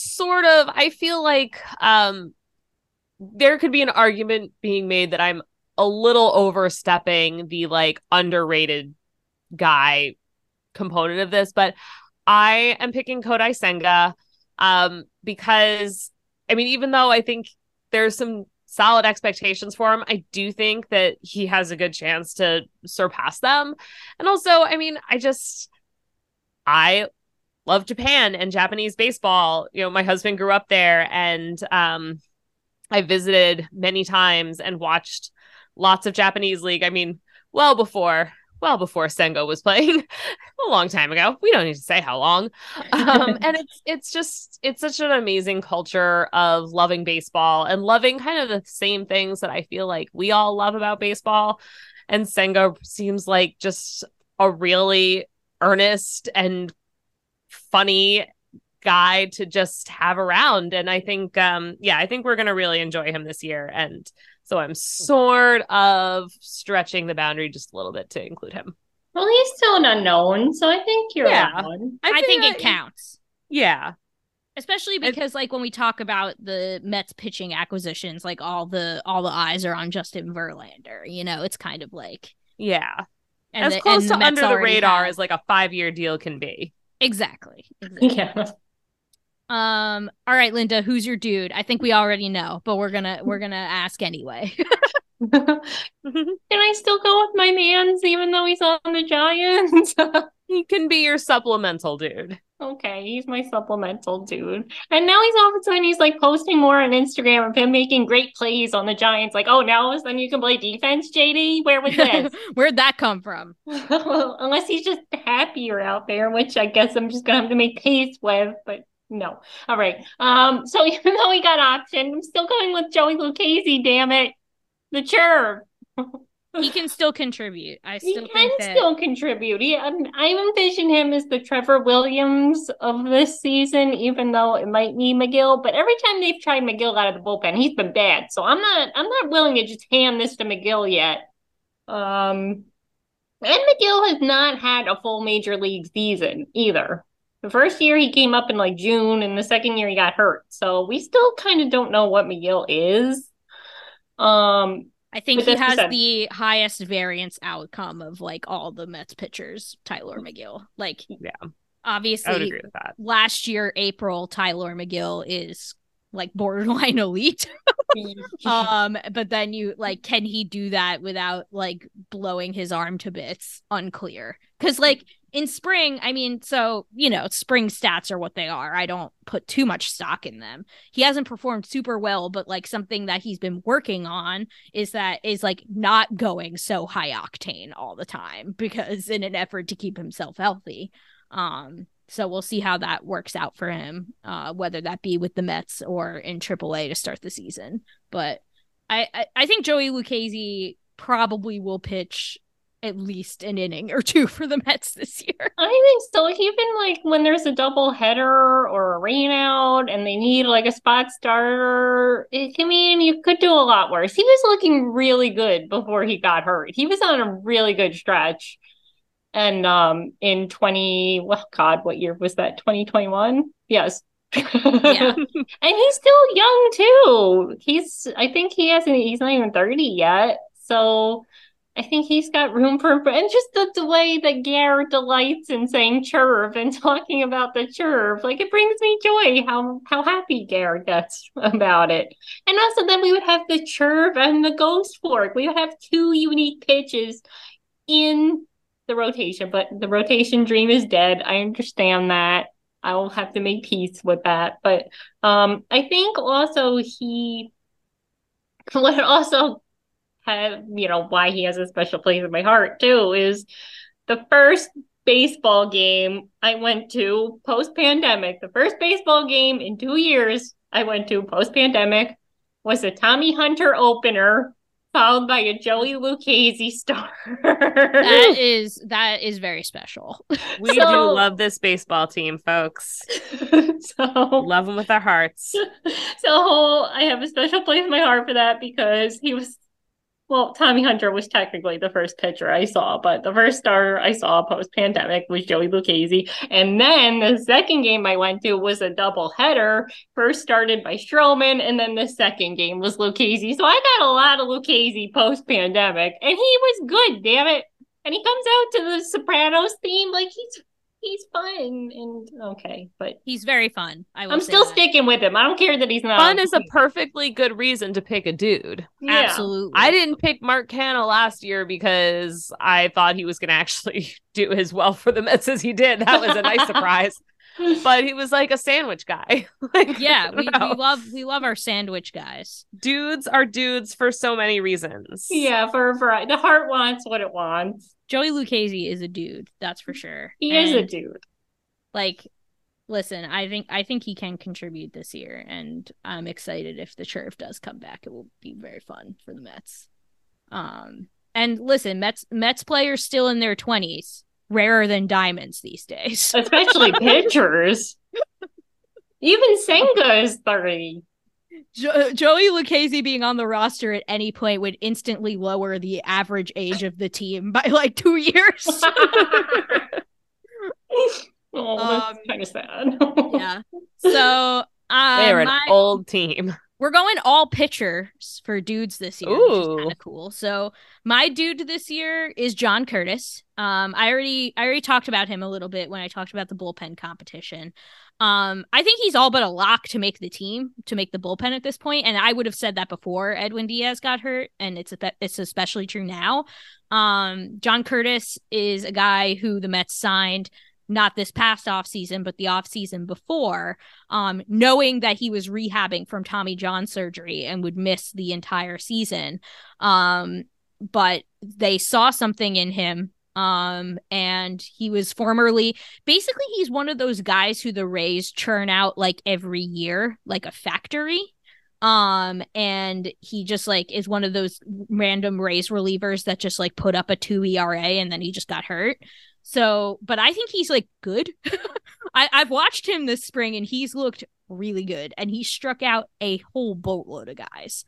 I feel like there could be an argument being made that I'm a little overstepping the like underrated guy component of this, but I am picking Kodai Senga because I mean, even though I think there's some solid expectations for him, I do think that he has a good chance to surpass them. And also, I mean, I love Japan and Japanese baseball. You know, my husband grew up there, and I visited many times and watched lots of Japanese league. I mean, well before Sengo was playing a long time ago. We don't need to say how long. And it's such an amazing culture of loving baseball and loving kind of the same things that I feel like we all love about baseball. And Sengo seems like just a really earnest and funny guy to just have around. And I think, I think we're going to really enjoy him this year. And so I'm sort of stretching the boundary just a little bit to include him. Well, he's still an unknown, so I think you're allowed. I think it counts. Yeah. Especially because like when we talk about the Mets pitching acquisitions, like all the eyes are on Justin Verlander. You know, it's kind of like as close to under the radar as like a 5-year deal can be. Exactly. Yeah. All right, Linda, who's your dude? I think we already know, but we're gonna ask anyway. Can I still go with my man's even though he's on the Giants? He can be your supplemental dude. Okay, he's my supplemental dude. And now all of a sudden he's like posting more on Instagram of him making great plays on the Giants. Like, oh, now all of a sudden you can play defense, JD? Where was this? Where'd that come from? Well, unless he's just happier out there, which I guess I'm just gonna have to make peace with, but no. All right. So even though he got optioned, I'm still going with Joey Lucchesi, damn it. The chirp. He can still contribute. He can still contribute. I envision him as the Trevor Williams of this season, even though it might be McGill. But every time they've tried McGill out of the bullpen, he's been bad. So I'm not willing to just hand this to McGill yet. And McGill has not had a full major league season either. The first year he came up in like June, and the second year he got hurt. So we still kind of don't know what McGill is. I think he has the highest variance outcome of like all the Mets pitchers, Tyler McGill. Like, obviously, I would agree with that. Last year, April, Tyler McGill is like borderline elite. But then can he do that without like blowing his arm to bits? Unclear. Because like in spring, I mean, so, you know, spring stats are what they are. I don't put too much stock in them. He hasn't performed super well, but like something that he's been working on is like not going so high octane all the time, because in an effort to keep himself healthy. So we'll see how that works out for him, whether that be with the Mets or in AAA to start the season. But I think Joey Lucchesi probably will pitch at least an inning or two for the Mets this year. I think so. Even like when there's a double header or a rain out and they need like a spot starter, I mean, you could do a lot worse. He was looking really good before he got hurt. He was on a really good stretch. And in what year was that? 2021? Yes. Yeah. And he's still young too. He's not even 30 yet. So I think he's got room for, and just the way that Garrett delights in saying chirp and talking about the chirp, like it brings me joy how happy Garrett gets about it. And also then we would have the chirp and the ghost fork. We would have two unique pitches in the rotation, but the rotation dream is dead. I understand that. I will have to make peace with that. But I think also what also have, why he has a special place in my heart too, is the first baseball game I went to post-pandemic. The first baseball game in 2 years I went to post-pandemic was a Tommy Hunter opener, followed by a Joey Lucchesi star. That is very special. We do love this baseball team, folks. Love them with our hearts. So I have a special place in my heart for that, because he was Well, Tommy Hunter was technically the first pitcher I saw, but the first starter I saw post-pandemic was Joey Lucchesi. And then the second game I went to was a doubleheader, first started by Stroman, and then the second game was Lucchesi. So I got a lot of Lucchesi post-pandemic, and he was good, damn it. And he comes out to the Sopranos theme like he's fun and okay, but He's very fun. I'm still sticking with him. I don't care that he's not Fun is a perfectly good reason to pick a dude. Yeah. Absolutely. I didn't pick Mark Canha last year because I thought he was going to actually do as well for the Mets as he did. That was a nice surprise. But he was like a sandwich guy. Like, Yeah, I don't know. we love our sandwich guys. Dudes are dudes for so many reasons. Yeah, for the heart wants what it wants. Joey Lucchesi is a dude, that's for sure. He is a And, dude. like, listen, I think he can contribute this year, and I'm excited if the Churf does come back. It will be very fun for the Mets. And listen, Mets players still in their 20s, rarer than diamonds these days. Especially pitchers. Even Senga is 30. Joey Lucchesi being on the roster at any point would instantly lower the average age of the team by like 2 years. Oh, that's kind of sad. Yeah. So They're an old team. we're going all pitchers for dudes this year, which is Ooh. kind of cool. So my dude this year is John Curtis. I already talked about him a little bit when I talked about the bullpen competition. I think he's all but a lock to make the team, to make the bullpen at this point, and I would have said that before Edwin Diaz got hurt, and it's especially true now. John Curtis is a guy who the Mets signed not this past offseason, but the offseason before, knowing that he was rehabbing from Tommy John surgery and would miss the entire season. But they saw something in him. And he was basically he's one of those guys who the Rays churn out like every year, like a factory. And he just like is one of those random Rays relievers that just like put up a 2 ERA and then he just got hurt. So, but I think he's like good. I've watched him this spring and he's looked really good and he struck out a whole boatload of guys.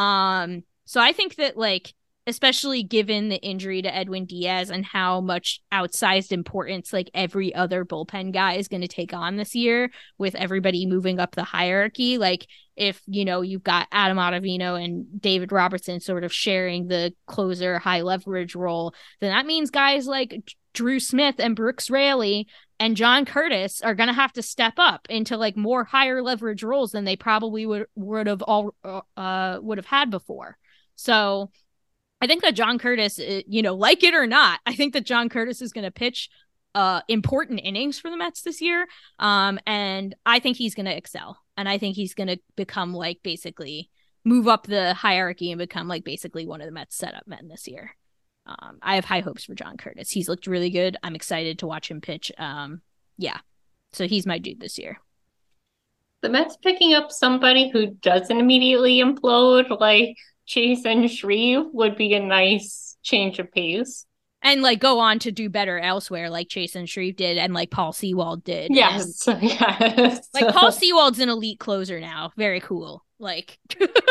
So I think that like, especially given the injury to Edwin Diaz and how much outsized importance like every other bullpen guy is going to take on this year with everybody moving up the hierarchy. Like if, you know, you've got Adam Ottavino and David Robertson sort of sharing the closer high leverage role, then that means guys like Drew Smith and Brooks Raley and John Curtis are going to have to step up into like more higher leverage roles than they probably would have had before. So I think that John Curtis, you know, like it or not, I think that John Curtis is going to pitch important innings for the Mets this year. And I think he's going to excel. And I think he's going to become like basically move up the hierarchy and become like basically one of the Mets setup men this year. I have high hopes for John Curtis. He's looked really good. I'm excited to watch him pitch. Yeah. So he's my dude this year. The Mets picking up somebody who doesn't immediately implode, like Chasen Shreve, would be a nice change of pace. And like go on to do better elsewhere, like Chasen Shreve did and like Paul Sewald did. Yes, yes. Like Paul Sewald's an elite closer now. Very cool. Like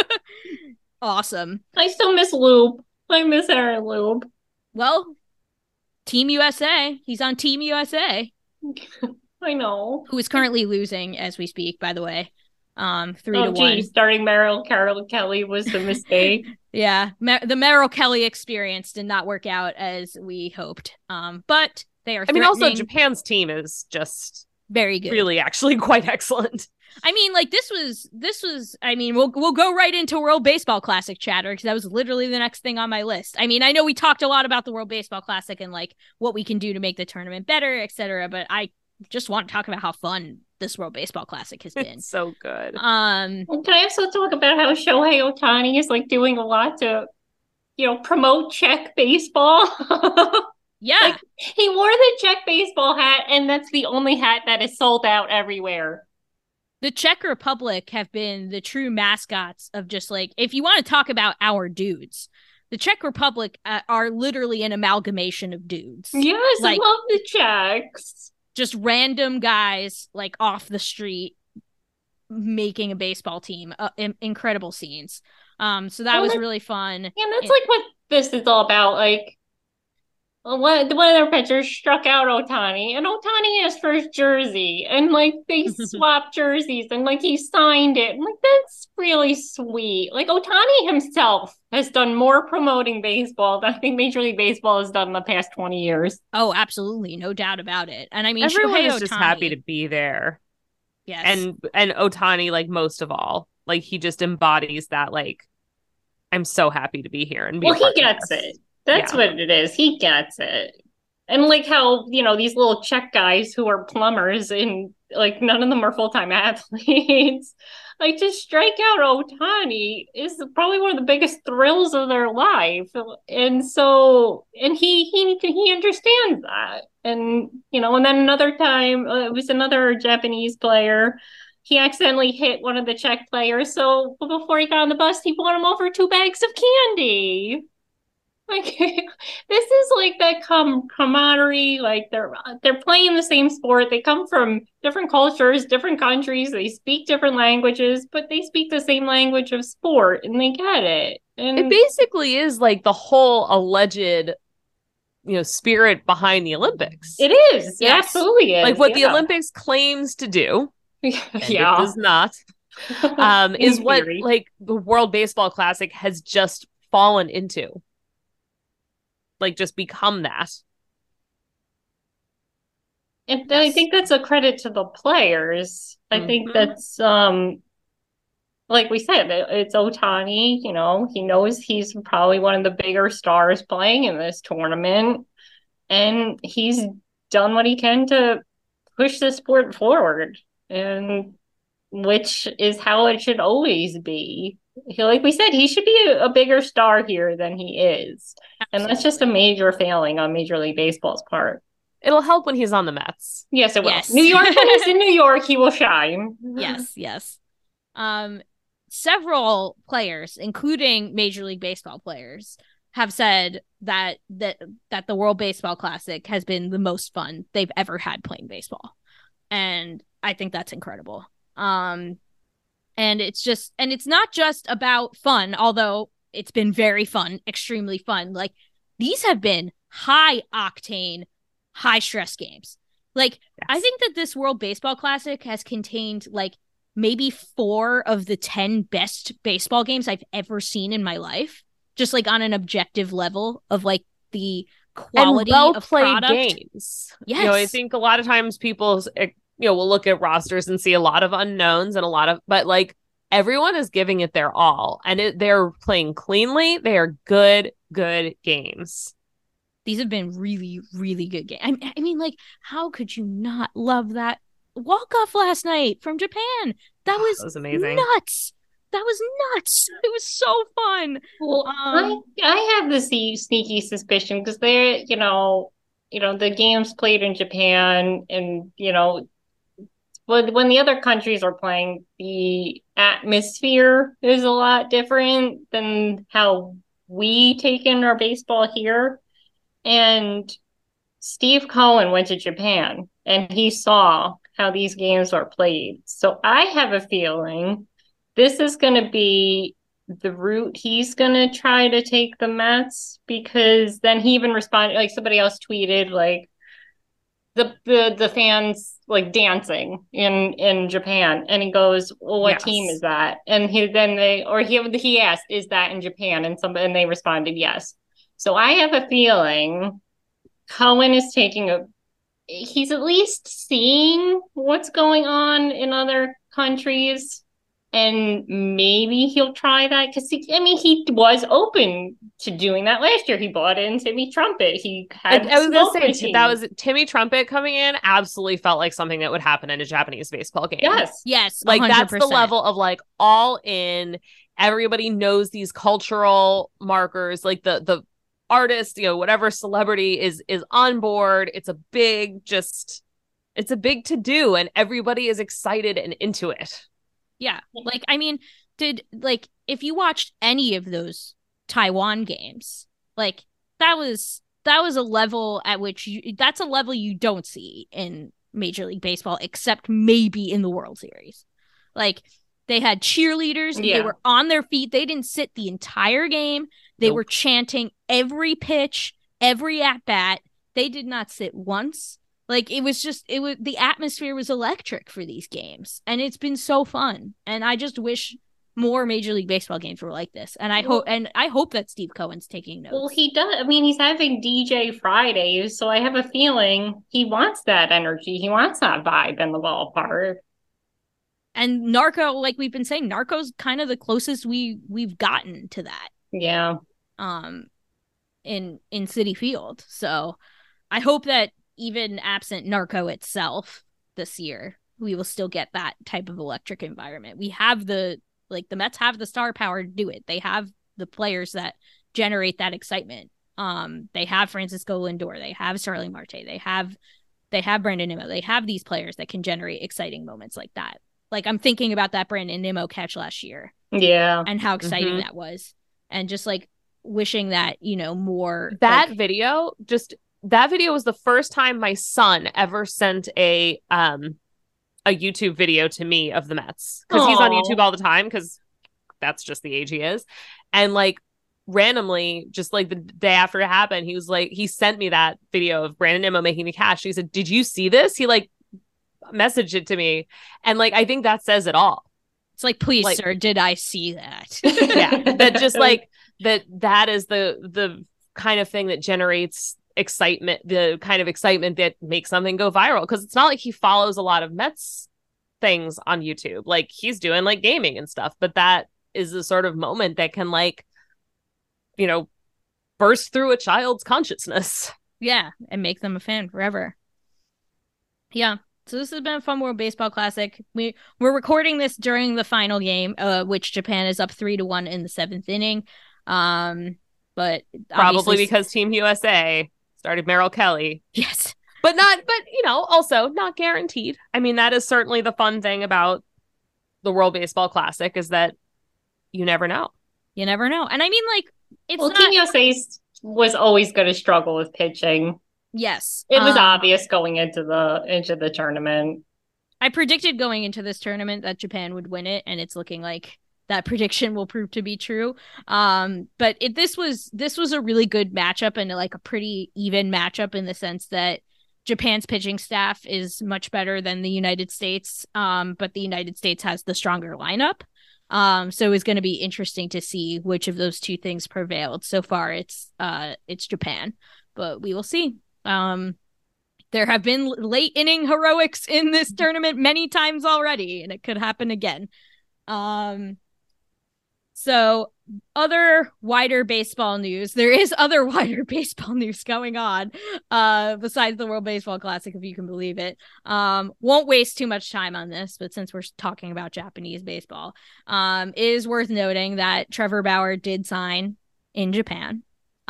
awesome. I still miss Lube. I miss Aaron Lube. Well, Team USA. He's on Team USA. I know. Who is currently losing as we speak, by the way. 3-1. Starting Merrill Kelly was the mistake. Yeah, the Merrill Kelly experience did not work out as we hoped. But they are. I mean, also Japan's team is just very good. Really, actually, quite excellent. I mean, like this was. I mean, we'll go right into World Baseball Classic chatter because that was literally the next thing on my list. I mean, I know we talked a lot about the World Baseball Classic and like what we can do to make the tournament better, etc. But I just want to talk about how fun this World Baseball Classic has been. It's so good. Can I also talk about how Shohei Ohtani is like doing a lot to, you know, promote Czech baseball? Yeah. Like, he wore the Czech baseball hat, and that's the only hat that is sold out everywhere. The Czech Republic have been the true mascots of just like, if you want to talk about our dudes, the Czech Republic are literally an amalgamation of dudes. Yes, like, I love the Czechs. Just random guys like off the street making a baseball team. Incredible scenes. So that was really fun. Yeah, that's like what this is all about. Like, one of their pitchers struck out Ohtani, and Ohtani asked for his jersey, and like they swapped jerseys, and like he signed it. And, like, that's really sweet. Like, Ohtani himself has done more promoting baseball than I think Major League Baseball has done in the past 20 years. Oh, absolutely, no doubt about it. And I mean, everyone Shohei is just Ohtani, happy to be there. yes, And Ohtani, like, most of all, like, he just embodies that. Like, I'm so happy to be here and be. Well, he gets it. That's what it is. He gets it. And like how, these little Czech guys who are plumbers and like none of them are full-time athletes, like to strike out Ohtani is probably one of the biggest thrills of their life. And so, and he understands that. And, and then another time, it was another Japanese player. He accidentally hit one of the Czech players. So before he got on the bus, he bought him over 2 bags of candy. Like, this is like that camaraderie. Like, they're playing the same sport. They come from different cultures, different countries. They speak different languages, but they speak the same language of sport, and they get it. And it basically is like the whole alleged, spirit behind the Olympics. It is. It absolutely is. Like what the Olympics claims to do. Yeah, it does not. Is what like the World Baseball Classic has just fallen into. Like, just become that. And I think that's a credit to the players. I think that's like we said, it's Ohtani. He knows he's probably one of the bigger stars playing in this tournament, and he's done what he can to push the sport forward, and which is how it should always be. Like we said, he should be a bigger star here than he is. Absolutely. And that's just a major failing on Major League Baseball's part. It'll help when he's on the Mets. Yes, it will. Yes. New York, when he's in New York, he will shine. Yes. Several players, including Major League Baseball players, have said that the World Baseball Classic has been the most fun they've ever had playing baseball. And I think that's incredible. And it's not just about fun, although it's been very fun, extremely fun. Like, these have been high octane, high stress games. Like, yes. I think that this World Baseball Classic has contained like maybe 4 of the 10 best baseball games I've ever seen in my life. Just like on an objective level of like the quality of product. Games. Yes. I think a lot of times people we'll look at rosters and see a lot of unknowns and but like everyone is giving it their all, and they're playing cleanly. They are good games. These have been really, really good games. I mean, like, how could you not love that walk-off last night from Japan? That was amazing. Nuts. That was nuts. It was so fun. Well, I have this sneaky suspicion because they're, the games played in Japan, and when the other countries are playing, the atmosphere is a lot different than how we take in our baseball here. And Steve Cohen went to Japan, and he saw how these games are played. So I have a feeling this is going to be the route he's going to try to take the Mets, because then he even responded, like somebody else tweeted, like, the fans like dancing in Japan, and he goes, well, what team is that? And he asked, is that in Japan? And they responded yes. So I have a feeling Cohen is he's at least seeing what's going on in other countries, and maybe he'll try that, because he was open to doing that last year. He bought in Timmy Trumpet. He had. I was going to say that was Timmy Trumpet coming in. Absolutely felt like something that would happen in a Japanese baseball game. Yes, like 100%. That's the level of like all in. Everybody knows these cultural markers, like the artist, whatever celebrity is on board. It's a big to do, and everybody is excited and into it. Yeah. Like, I mean, if you watched any of those Taiwan games, like that was a level at which that's a level you don't see in Major League Baseball, except maybe in the World Series. Like, They had cheerleaders. Yeah. They were on their feet. They didn't sit the entire game. They were chanting every pitch, every at bat. They did not sit once. Like, the atmosphere was electric for these games, and it's been so fun. And I just wish more Major League Baseball games were like this. And I hope that Steve Cohen's taking notes. Well, he does. I mean, he's having DJ Fridays, so I have a feeling he wants that energy. He wants that vibe in the ballpark. And Narco, like we've been saying, Narco's kind of the closest we've gotten to that. Yeah. In Citi Field. So I hope that even absent Narco itself this year, we will still get that type of electric environment. We have the Mets have the star power to do it. They have the players that generate that excitement. They have Francisco Lindor. They have Starling Marte. They have Brandon Nimmo. They have these players that can generate exciting moments like that. Like, I'm thinking about that Brandon Nimmo catch last year. Yeah. And how exciting that was. And just like wishing that, more. That video was the first time my son ever sent a YouTube video to me of the Mets, because he's on YouTube all the time, because that's just the age he is. And like randomly, just like the day after it happened, he was like, he sent me that video of Brandon Nimmo making the catch. He said, "Did you see this?" He like messaged it to me, and like I think that says it all. It's like, please, like, sir, did I see that? Yeah, that just like that is the kind of thing that generates excitement, the kind of excitement that makes something go viral. Because it's not like he follows a lot of Mets things on YouTube. Like, he's doing like gaming and stuff, but that is the sort of moment that can like, burst through a child's consciousness. Yeah, and make them a fan forever. Yeah. So this has been a fun World Baseball Classic. We're recording this during the final game, which Japan is up 3-1 in the 7th inning. But probably because Team USA started Merrill Kelly. Yes. But also not guaranteed. I mean, that is certainly the fun thing about the World Baseball Classic, is that you never know. You never know. And I mean, like, Team USA was always going to struggle with pitching. Yes. It was obvious going into the tournament. I predicted going into this tournament that Japan would win it, and it's looking like that prediction will prove to be true. But this was a really good matchup, and like a pretty even matchup, in the sense that Japan's pitching staff is much better than the United States, but the United States has the stronger lineup. So it's going to be interesting to see which of those two things prevailed. So far, it's Japan, but we will see. There have been late inning heroics in this tournament many times already, and it could happen again. So other wider baseball news. There is other wider baseball news going on, besides the World Baseball Classic, if you can believe it. Won't waste too much time on this, but since we're talking about Japanese baseball, it is worth noting that Trevor Bauer did sign in Japan.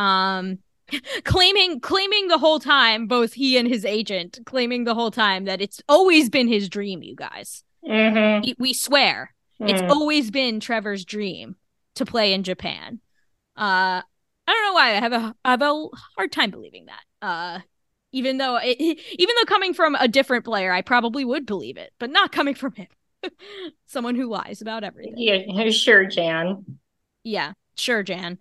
Claiming the whole time, both he and his agent claiming the whole time that it's always been his dream, you guys. Mm-hmm. We swear. It's always been Trevor's dream to play in Japan. I don't know why I have a hard time believing that. Even though coming from a different player, I probably would believe it, but not coming from him. Someone who lies about everything. Yeah, sure, Jan. Yeah, sure, Jan.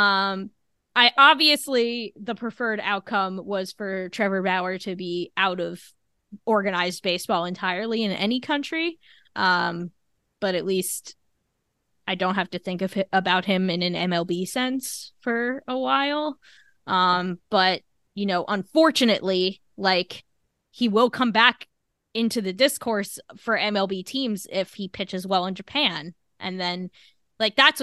I obviously, the preferred outcome was for Trevor Bauer to be out of organized baseball entirely in any country. But at least I don't have to think about him in an MLB sense for a while. But, unfortunately, like, he will come back into the discourse for MLB teams if he pitches well in Japan. And then, like, that's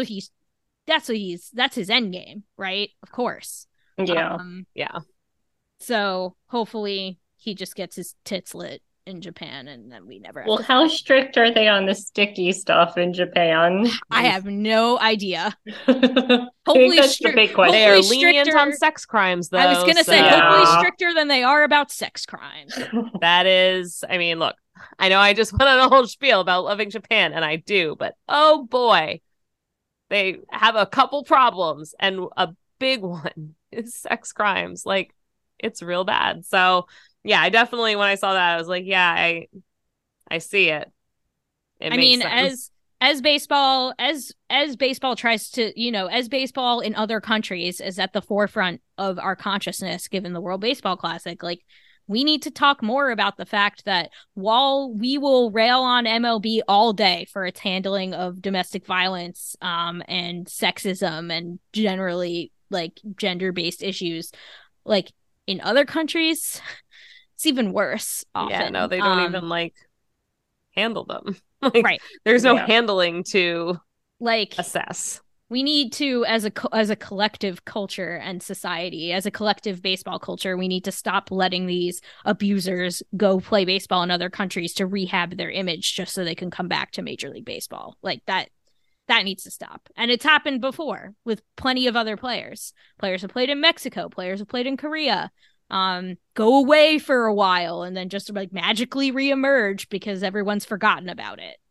his end game, right? Of course. Yeah. Yeah. So hopefully he just gets his tits lit in Japan, and then we never have Well, how strict are they on the sticky stuff in Japan? I have no idea. Hopefully that's the big question. They are lenient on sex crimes, though. I was gonna say, hopefully stricter than they are about sex crimes. That is, I mean, look, I know I just went on a whole spiel about loving Japan, and I do, but oh boy, they have a couple problems, and a big one is sex crimes. Like, it's real bad. So yeah, I definitely, when I saw that, I was like, yeah, I see it. I mean, sense. as baseball tries to, as baseball in other countries is at the forefront of our consciousness, given the World Baseball Classic, like, we need to talk more about the fact that while we will rail on MLB all day for its handling of domestic violence and sexism and generally like gender-based issues, like in other countries, it's even worse often. Yeah, no, they don't even like handle them. Like, right. There's no handling to like assess. We need to, as a collective culture and society, as a collective baseball culture, we need to stop letting these abusers go play baseball in other countries to rehab their image just so they can come back to Major League Baseball. Like that needs to stop. And it's happened before with plenty of other players. Players have played in Mexico. Players have played in Korea. Go away for a while and then just like magically reemerge because everyone's forgotten about it.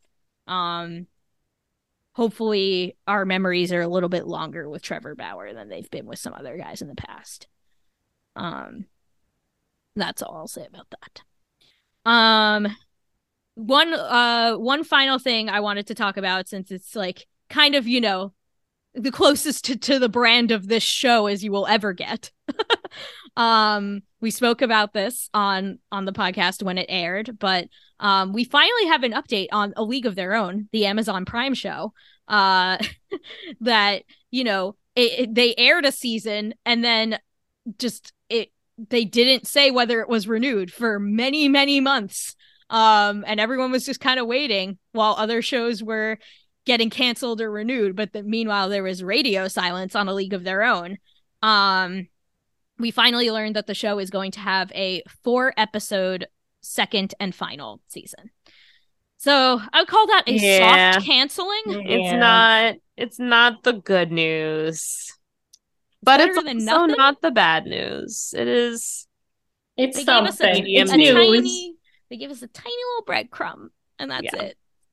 Hopefully our memories are a little bit longer with Trevor Bauer than they've been with some other guys in the past. That's all I'll say about that. One final thing I wanted to talk about, since it's like kind of, the closest to the brand of this show as you will ever get. We spoke about this on the podcast when it aired, but we finally have an update on A League of Their Own, the Amazon Prime show, that, they aired a season and then they didn't say whether it was renewed for many, many months. And everyone was just kind of waiting while other shows were getting canceled or renewed. But meanwhile, there was radio silence on A League of Their Own. We finally learned that the show is going to have a 4-episode second and final season. So I would call that a soft canceling. It's not the good news. But it's also nothing. Not the bad news. It is. It's something. It's news. They give us a tiny little breadcrumb, and that's it.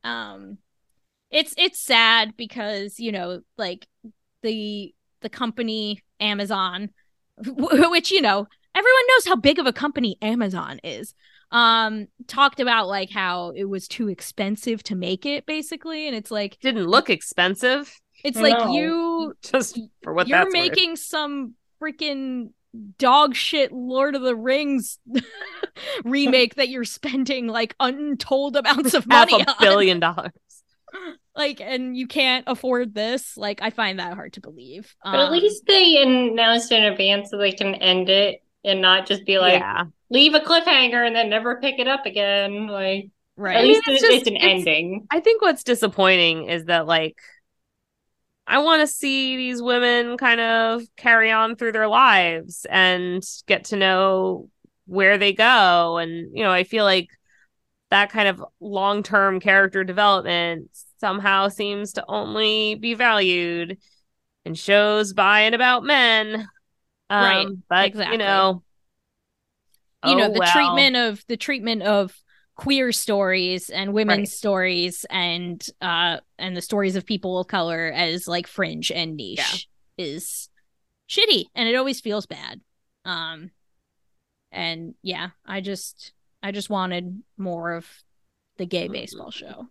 It's sad because, like the company Amazon, which, everyone knows how big of a company Amazon is, talked about like how it was too expensive to make it, basically. And it's like, didn't look expensive. It's like you just for what you're that's making worth. some freaking dog shit Lord of the Rings remake that you're spending like untold amounts of money on. $500 million. Like, and you can't afford this. Like, I find that hard to believe. But at least they announced in advance so they can end it and not just be like, leave a cliffhanger and then never pick it up again. Like, right. At least it's an ending. I think what's disappointing is that, like, I want to see these women kind of carry on through their lives and get to know where they go. And, I feel like that kind of long-term character development somehow seems to only be valued in shows by and about men. Right. But, exactly. The treatment of queer stories and women's stories and the stories of people of color as like fringe and niche is shitty, and it always feels bad. And I just wanted more of the gay baseball show.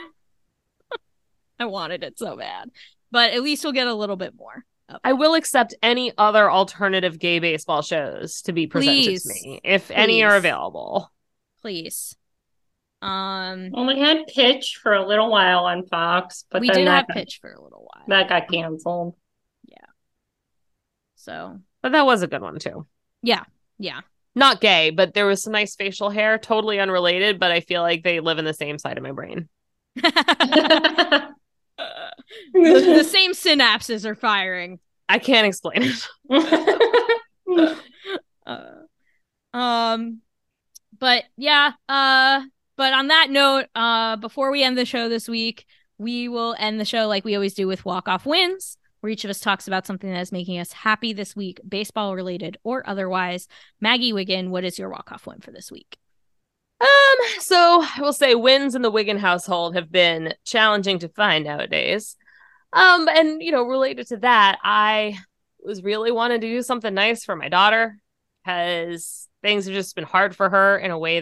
I wanted it so bad, but at least we'll get a little bit more. I will accept any other alternative gay baseball shows to be presented to me if any are available. Please. Well, we had Pitch for a little while on Fox, but we did have Pitch for a little while. That got canceled. Yeah. So, but that was a good one too. Yeah. Not gay, but there was some nice facial hair, totally unrelated, but I feel like they live in the same side of my brain. The same synapses are firing. I can't explain it. But on that note, before we end the show this week, we will end the show like we always do with walk-off wins, where each of us talks about something that is making us happy this week, baseball related or otherwise. Maggie Wiggin, what is your walk-off win for this week? So I will say wins in the Wiggin household have been challenging to find nowadays. And related to that, I was really wanting to do something nice for my daughter because things have just been hard for her in a way that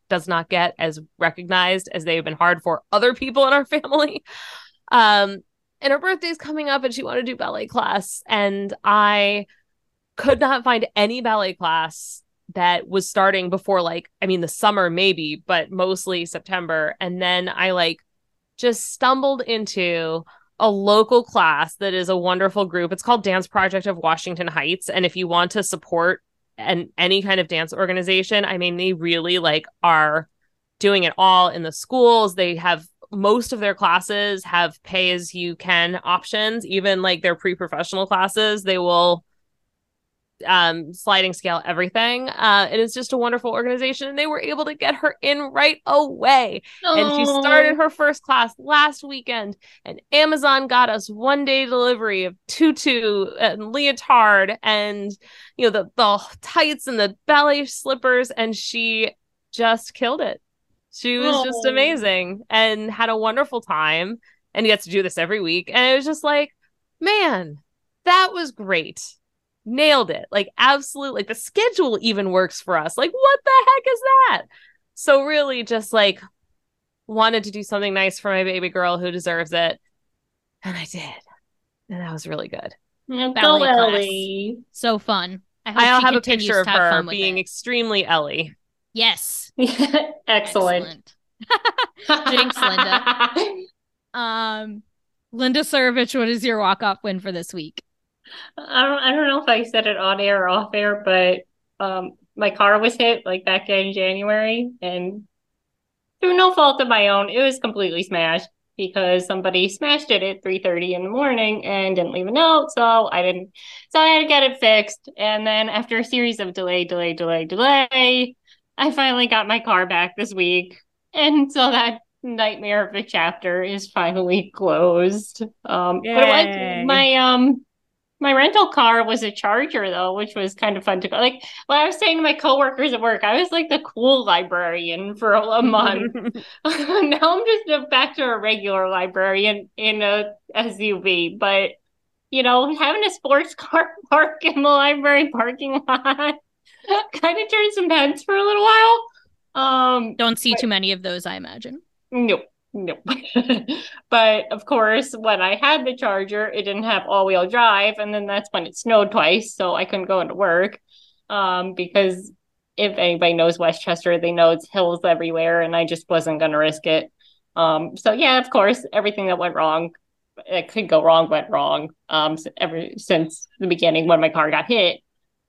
does not get as recognized as they've been hard for other people in our family. And her birthday's coming up and she wanted to do ballet class. And I could not find any ballet class that was starting before the summer maybe, but mostly September. And then I just stumbled into a local class that is a wonderful group. It's called Dance Project of Washington Heights. And if you want to support any kind of dance organization, I mean, they really are doing it all in the schools. They have most of their classes have pay as you can options, even their pre-professional classes. They will sliding scale everything. It is just a wonderful organization, and they were able to get her in right away. And she started her first class last weekend, and Amazon got us 1-day delivery of tutu and leotard and the tights and the ballet slippers, and she just killed it. She was just amazing and had a wonderful time, and gets to do this every week. And it was just man, that was great. Nailed it. Absolutely. The schedule even works for us. What the heck is that? So really just wanted to do something nice for my baby girl who deserves it. And I did. And that was really good. Ballet class. So fun. I'll have a picture of her being extremely Ellie. Yes. Excellent. Jinx, Linda. Linda Surovich, what is your walk-off win for this week? I don't know if I said it on air or off air, but my car was hit back in January, and through no fault of my own, it was completely smashed because somebody smashed it at 3:30 in the morning and didn't leave a note. So I had to get it fixed. And then after a series of delay, I finally got my car back this week. And so that nightmare of a chapter is finally closed. But my rental car was a Charger, though, which was kind of fun to go. I was saying to my coworkers at work, I was the cool librarian for a month. Now I'm just back to a regular librarian in a SUV. But, having a sports car park in the library parking lot kind of turned some heads for a little while. Don't see too many of those, I imagine. Nope. But of course, when I had the Charger, it didn't have all-wheel drive, and then that's when it snowed twice, so I couldn't go into work. Because if anybody knows Westchester, they know it's hills everywhere, and I just wasn't going to risk it. So yeah, of course, everything that went wrong, it could go wrong, went wrong. Ever since the beginning when my car got hit.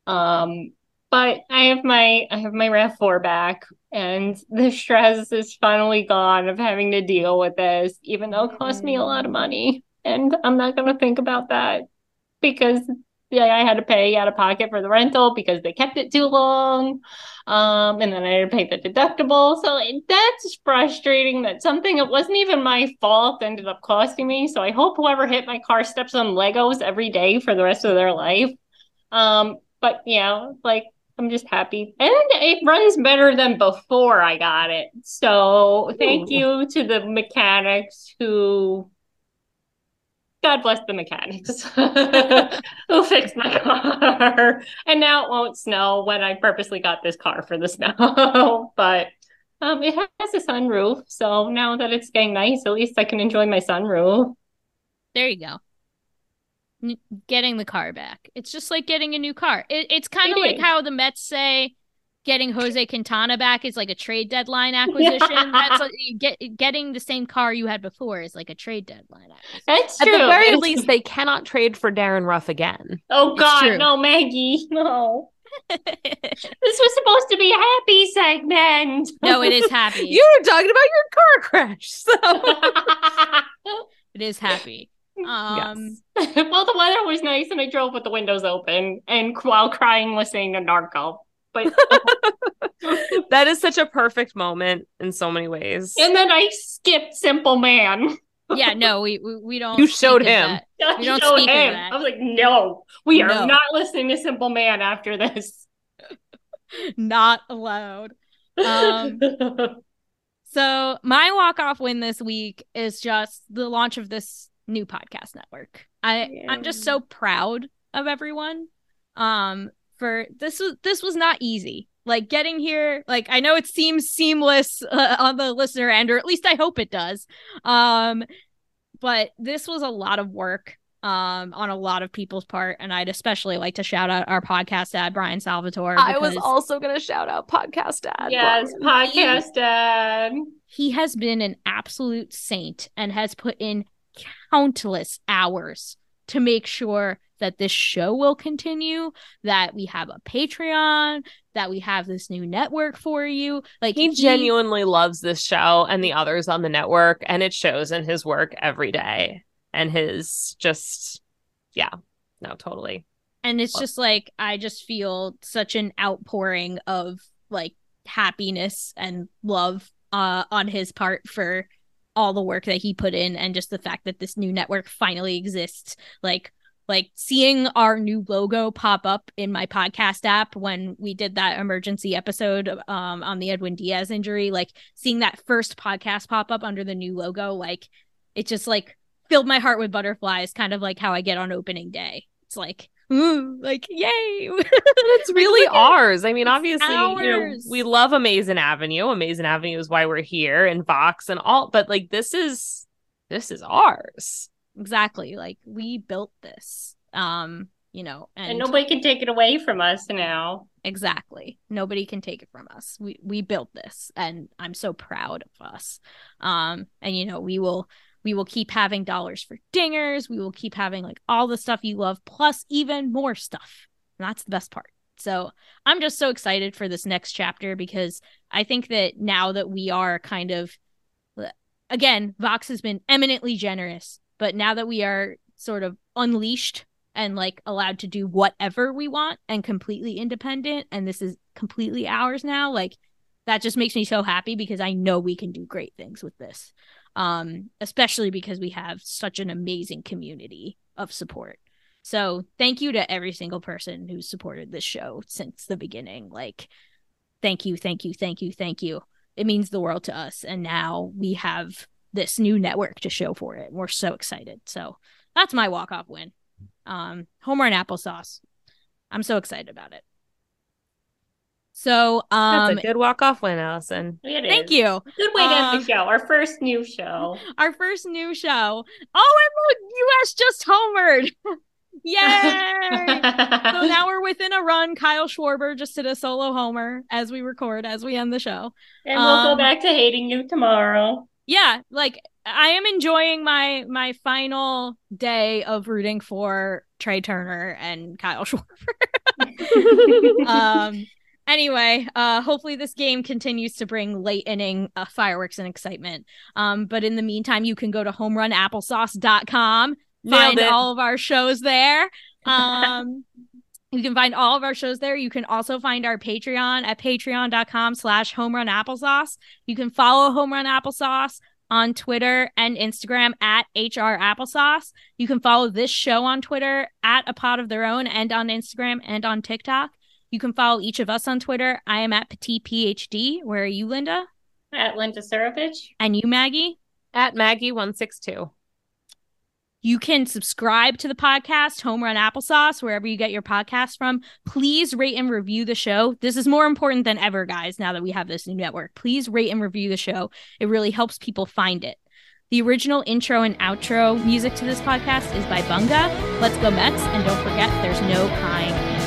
But I have my RAV4 back, and the stress is finally gone of having to deal with this, even though it cost me a lot of money. And I'm not going to think about that because I had to pay out of pocket for the rental because they kept it too long. And then I had to pay the deductible. So that's frustrating that something that wasn't even my fault ended up costing me. So I hope whoever hit my car steps on Legos every day for the rest of their life. But I'm just happy. And it runs better than before I got it. So thank you to the mechanics who, God bless the mechanics, who fixed my car. And now it won't snow when I purposely got this car for the snow. But it has a sunroof. So now that it's getting nice, at least I can enjoy my sunroof. There you go. Getting the car back. It's just like getting a new car. It's kind of like how the Mets say getting Jose Quintana back is like a trade deadline acquisition. That's getting the same car you had before is like a trade deadline acquisition. That's true. At the very least, they cannot trade for Darren Ruff again. Oh, God, no, Maggie, no. This was supposed to be a happy segment. No, it is happy. You were talking about your car crash, so it is happy. Yes. Well, the weather was nice and I drove with the windows open and while crying listening to Narco. But that is such a perfect moment in so many ways. And then I skipped Simple Man. Yeah, no, we don't. You showed him. We don't speak of that. I was like, no, we are not listening to Simple Man after this. Not allowed. So my walk-off win this week is just the launch of this new podcast network. I'm just so proud of everyone. For this was not easy. Like getting here, like I know it seems seamless on the listener end, or at least I hope it does. But this was a lot of work on a lot of people's part, and I'd especially like to shout out our podcast dad, Brian Salvatore. I was also going to shout out podcast dad. Yes, Brian. podcast dad. He has been an absolute saint and has put in countless hours to make sure that this show will continue, that we have a Patreon, that we have this new network for you. Like he genuinely loves this show and the others on the network, and it shows in his work every day. And his just, yeah, no, totally. And it's just like, I just feel such an outpouring of like happiness and love on his part for all the work that he put in, and just the fact that this new network finally exists. Like seeing our new logo pop up in my podcast app when we did that emergency episode on the Edwin Diaz injury, like seeing that first podcast pop up under the new logo, like it just like filled my heart with butterflies, kind of like how I get on opening day. It's like, ooh, like, yay. It's really ours. I mean, obviously, we love Amazing Avenue. Amazing Avenue is why we're here, and Vox and all, but like this is ours. Exactly. Like we built this. And nobody can take it away from us now. Exactly. Nobody can take it from us. We built this, and I'm so proud of us. And we will keep having dollars for dingers. We will keep having like all the stuff you love, plus even more stuff. And that's the best part. So I'm just so excited for this next chapter, because I think that now that we are kind of, again, Vox has been eminently generous, but now that we are sort of unleashed and like allowed to do whatever we want and completely independent, and this is completely ours now, like that just makes me so happy, because I know we can do great things with this. Especially because we have such an amazing community of support. So thank you to every single person who's supported this show since the beginning. Like, thank you, thank you, thank you, thank you. It means the world to us. And now we have this new network to show for it. And we're so excited. So that's my walk-off win. Home run applesauce. I'm so excited about it. So that's a good walk-off win, Allison. Thank you. Good way to end the show. Our first new show. Oh, and look, US just homered. Yay! So now we're within a run. Kyle Schwarber just did a solo homer as we end the show. And we'll go back to hating you tomorrow. Yeah, like I am enjoying my final day of rooting for Trey Turner and Kyle Schwarber. Anyway, hopefully this game continues to bring late inning fireworks and excitement. But in the meantime, you can go to homerunapplesauce.com, find all of our shows there. You can find all of our shows there. You can also find our Patreon at patreon.com/homerunapplesauce. You can follow Home Run Applesauce on Twitter and Instagram at HR Applesauce. You can follow this show on Twitter at A Pod of Their Own, and on Instagram and on TikTok. You can follow each of us on Twitter. I am at Petit PhD. Where are you, Linda? At Linda Surovich. And you, Maggie? At Maggie162. You can subscribe to the podcast, Home Run Applesauce, wherever you get your podcasts from. Please rate and review the show. This is more important than ever, guys, now that we have this new network. Please rate and review the show. It really helps people find it. The original intro and outro music to this podcast is by Bunga. Let's go Mets, and don't forget, there's no crying.